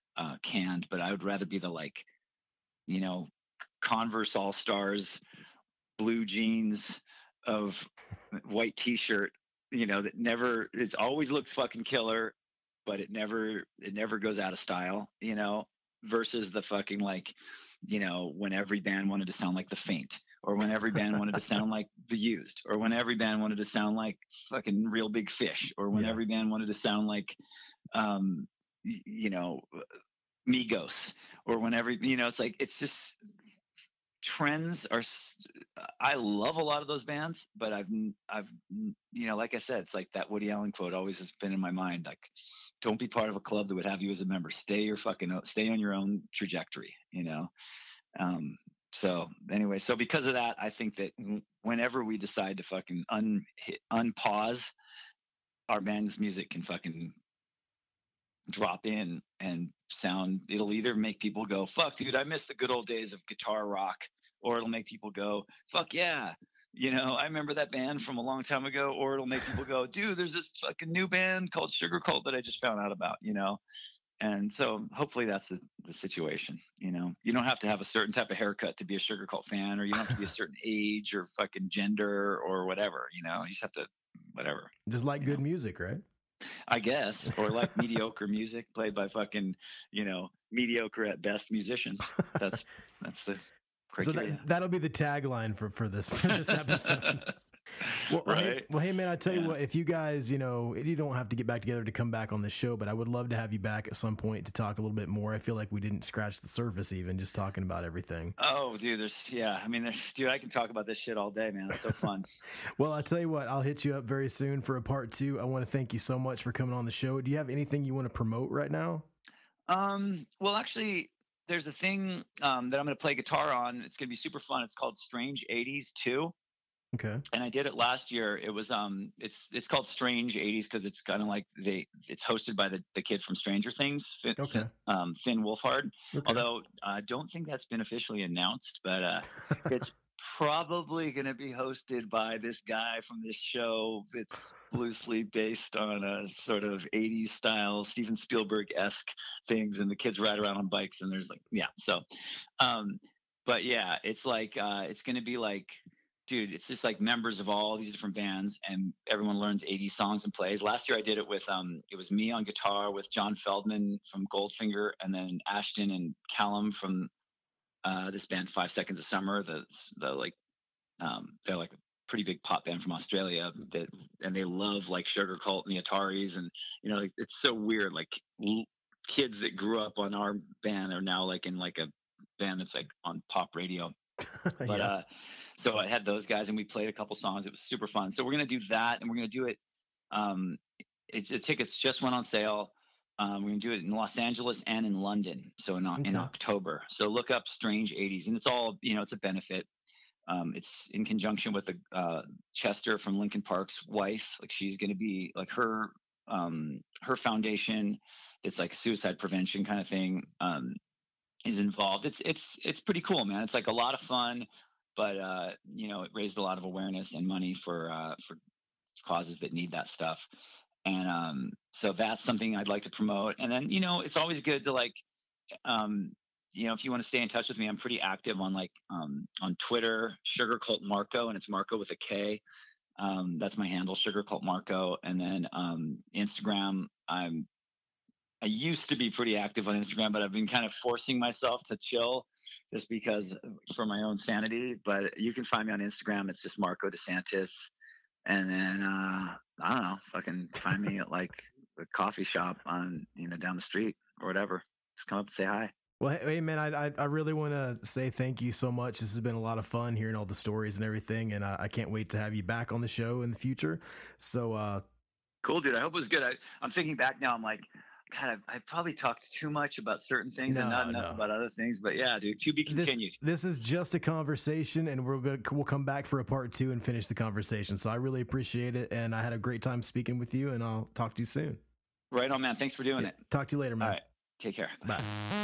uh, canned, but I would rather be the like, you know, Converse All Stars, blue jeans of white T-shirt, you know, that never, it's always looks fucking killer, but it never, it never goes out of style, you know, versus the fucking like, you know, when every band wanted to sound like The Faint, or when every band wanted to sound like The Used, or when every band wanted to sound like fucking Real Big Fish, or when Yeah. every band wanted to sound like, um, y- you know, Migos, or whenever, you know, it's like, it's just, trends are s- I love a lot of those bands, but I've n- I've n- you know, like I said, it's like that Woody Allen quote always has been in my mind, like, don't be part of a club that would have you as a member. Stay your fucking o- stay on your own trajectory, you know. um so anyway, so because of that, I think that w- whenever we decide to fucking un hit, unpause, our band's music can fucking drop in and sound, it'll either make people go, fuck dude, I miss the good old days of guitar rock, or it'll make people go, fuck yeah, you know, I remember that band from a long time ago, or it'll make people go, dude, there's this fucking new band called Sugar Cult that I just found out about, you know. And so hopefully that's the, the situation, you know. You don't have to have a certain type of haircut to be a Sugar Cult fan, or you don't have to be a certain age or fucking gender or whatever, you know. You just have to whatever, Just like you good know. music, right? I guess, or like mediocre music played by fucking, you know, mediocre at best musicians. That's that's the So criteria. that, that'll be the tagline for, for this for this episode. Well, well, hey, Right. well, hey, man, I tell you Yeah. what, if you guys, you know, you don't have to get back together to come back on the show, but I would love to have you back at some point to talk a little bit more. I feel like we didn't scratch the surface even just talking about everything. Oh, dude, there's yeah. I mean, there's, dude, I can talk about this shit all day, man. It's so fun. Well, I tell you what, I'll hit you up very soon for a part two. I want to thank you so much for coming on the show. Do you have anything you want to promote right now? Um, well, actually, there's a thing um, that I'm going to play guitar on. It's going to be super fun. It's called Strange eighties two. Okay. And I did it last year. It was um, it's it's called Strange eighties because it's kind of like they it's hosted by the, the kid from Stranger Things, Finn, Okay. um, Finn Wolfhard. Okay. Although I don't think that's been officially announced, but uh, it's probably going to be hosted by this guy from this show that's loosely based on a sort of eighties style Steven Spielberg-esque things, and the kids ride around on bikes, and there's like yeah. So, um, but yeah, it's like uh, it's going to be like. Dude, it's just like members of all these different bands, and everyone learns eighties songs and plays. Last year I did it with, um, it was me on guitar with John Feldman from Goldfinger, and then Ashton and Callum from uh, this band Five Seconds of Summer. The, the like, um, they're like a pretty big pop band from Australia that, and they love like Sugar Cult and the Ataris, and you know, like, it's so weird. Like l- kids that grew up on our band are now like in like a band that's like on pop radio. But Yeah. uh, so I had those guys, and we played a couple songs. It was super fun. So we're gonna do that, and we're gonna do it. Um, it's the tickets just went on sale. Um, we're gonna do it in Los Angeles and in London. So in in Okay. October. So look up Strange eighties, and it's all you know. It's a benefit. Um, it's in conjunction with the uh, Chester from Linkin Park's wife. Like she's gonna be like her um, her foundation. It's like suicide prevention kind of thing. Um, is involved. It's it's it's pretty cool, man. It's like a lot of fun, but uh, you know, it raised a lot of awareness and money for uh, for causes that need that stuff. And um, so that's something I'd like to promote. And then you know, it's always good to like, um, you know, if you want to stay in touch with me, I'm pretty active on like um, on Twitter, Sugar Cult Marco, and it's Marco with a K. Um, that's my handle, Sugar Cult Marco. And then um, Instagram, I'm I used to be pretty active on Instagram, but I've been kind of forcing myself to chill just because for my own sanity. But you can find me on Instagram. It's just Marco DeSantis. And then, uh, I don't know, fucking find me at like the coffee shop on, you know, down the street or whatever. Just come up and say hi. Well, hey, hey, man, I I, I really want to say thank you so much. This has been a lot of fun hearing all the stories and everything, and I, I can't wait to have you back on the show in the future. So, uh, Cool, dude. I hope it was good. I, I'm thinking back now. I'm like, God, I've, I've probably talked too much about certain things and No, not enough no. about other things. But yeah, dude, to be this, continued. this is just a conversation, and we're going we'll come back for a part two and finish the conversation. So I really appreciate it, and I had a great time speaking with you, and I'll talk to you soon. Right on, man. Thanks for doing Yeah, it. talk to you later, man. All right. Take care. Bye.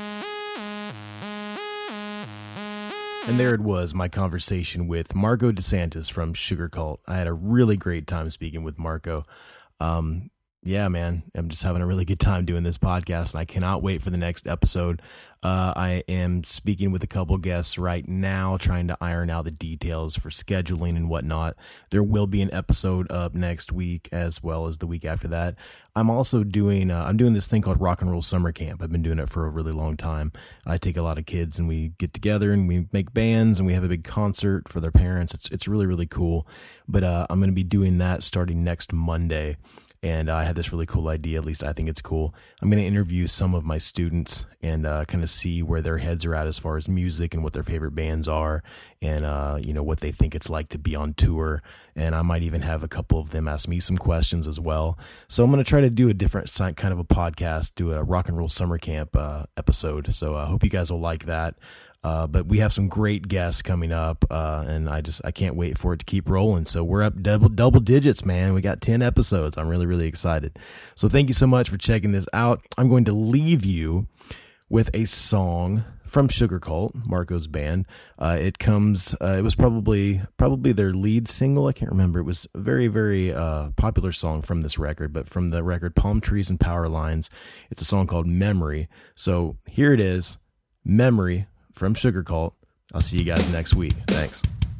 And there it was, my conversation with Marco DeSantis from Sugar Cult. I had a really great time speaking with Marco. Um, yeah, man, I'm just having a really good time doing this podcast, and I cannot wait for the next episode. Uh, I am speaking with a couple guests right now, trying to iron out the details for scheduling and whatnot. There will be an episode up next week as well as the week after that. I'm also doing uh, I'm doing this thing called Rock and Roll Summer Camp. I've been doing it for a really long time. I take a lot of kids and we get together and we make bands and we have a big concert for their parents. It's it's really, really cool. But uh, I'm going to be doing that starting next Monday. And I had this really cool idea, at least I think it's cool. I'm going to interview some of my students and uh, kind of see where their heads are at as far as music and what their favorite bands are and, uh, you know, what they think it's like to be on tour. And I might even have a couple of them ask me some questions as well. So I'm going to try to do a different kind of a podcast, do a Rock and Roll Summer Camp uh, episode. So I hope you guys will like that. Uh, but we have some great guests coming up, uh, and I just I can't wait for it to keep rolling. So we're up double double digits, man. We got ten episodes. I'm really, really excited. So thank you so much for checking this out. I'm going to leave you with a song from Sugar Cult, Marco's band. Uh, it comes. Uh, it was probably probably their lead single. I can't remember. It was a very, very uh, popular song from this record, but from the record Palm Trees and Power Lines. It's a song called Memory. So here it is, Memory, from Sugar Cult. I'll see you guys next week. Thanks.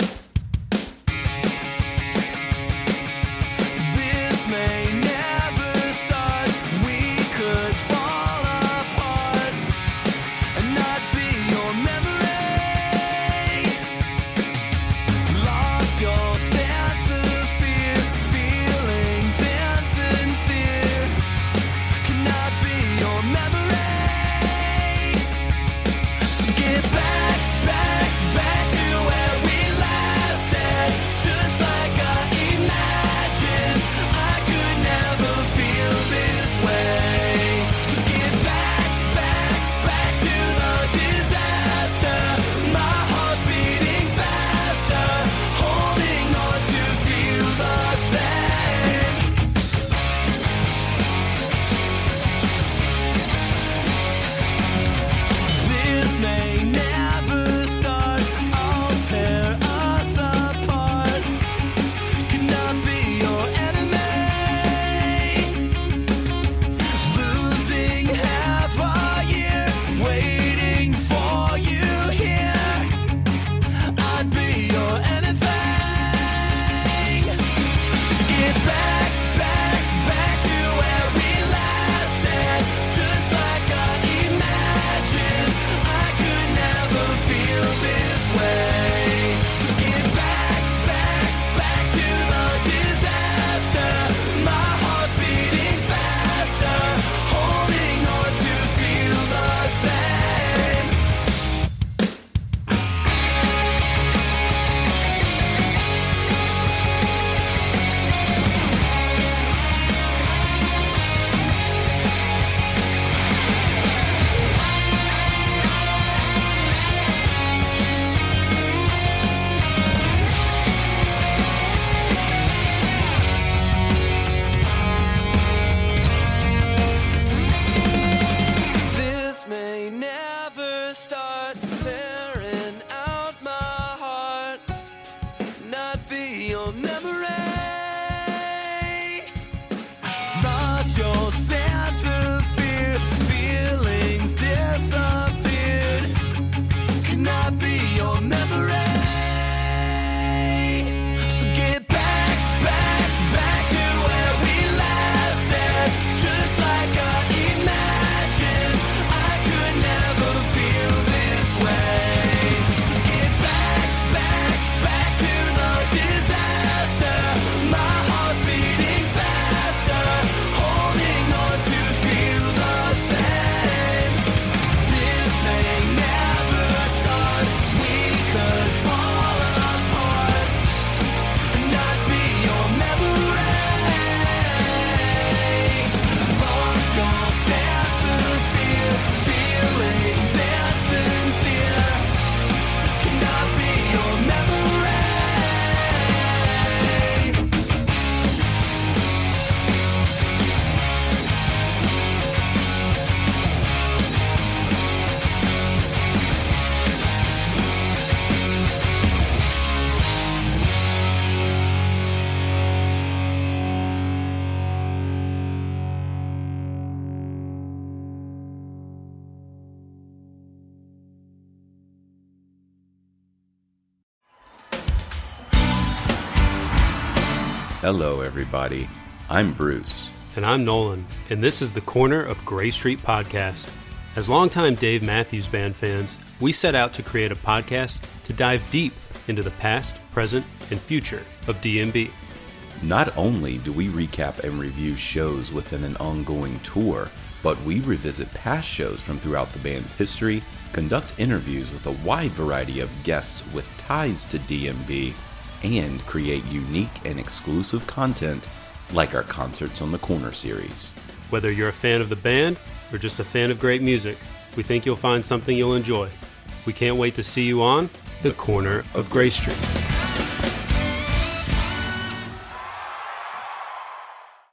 This may never start. We could fall apart and not be your memory. Lost your sense of fear, feelings insincere. Cannot be your memory. Get back, back, back to where we lasted. Just like I imagined, I could never feel this way. So get back, back, back to the disaster. My heart's beating faster, holding on to feel the same. This may never start. I'll tear us apart. Cannot be your enemy. Losing half a year, waiting for you here. I'd be your anything. So get back, back, back to where we lasted. Just like I imagined, I could never feel this way. So get back, back, back to the disaster. My heart's beating faster, holding on to feel the same. This may never start. Tearing out my heart, not be your memory. Lost your sense of fear, feelings disappeared. Cannot be your memory. So get back, back, back to where we lasted. Just like I imagined, I could never feel this way. So get back, back, back to the disaster. Hello, everybody. I'm Bruce. And I'm Nolan, and this is the Corner of Gray Street podcast. As longtime Dave Matthews Band fans, we set out to create a podcast to dive deep into the past, present, and future of D M B. Not only do we recap and review shows within an ongoing tour, but we revisit past shows from throughout the band's history, conduct interviews with a wide variety of guests with ties to D M B, and create unique and exclusive content like our Concerts on the Corner series. Whether you're a fan of the band or just a fan of great music, we think you'll find something you'll enjoy. We can't wait to see you on The Corner of Gray Street.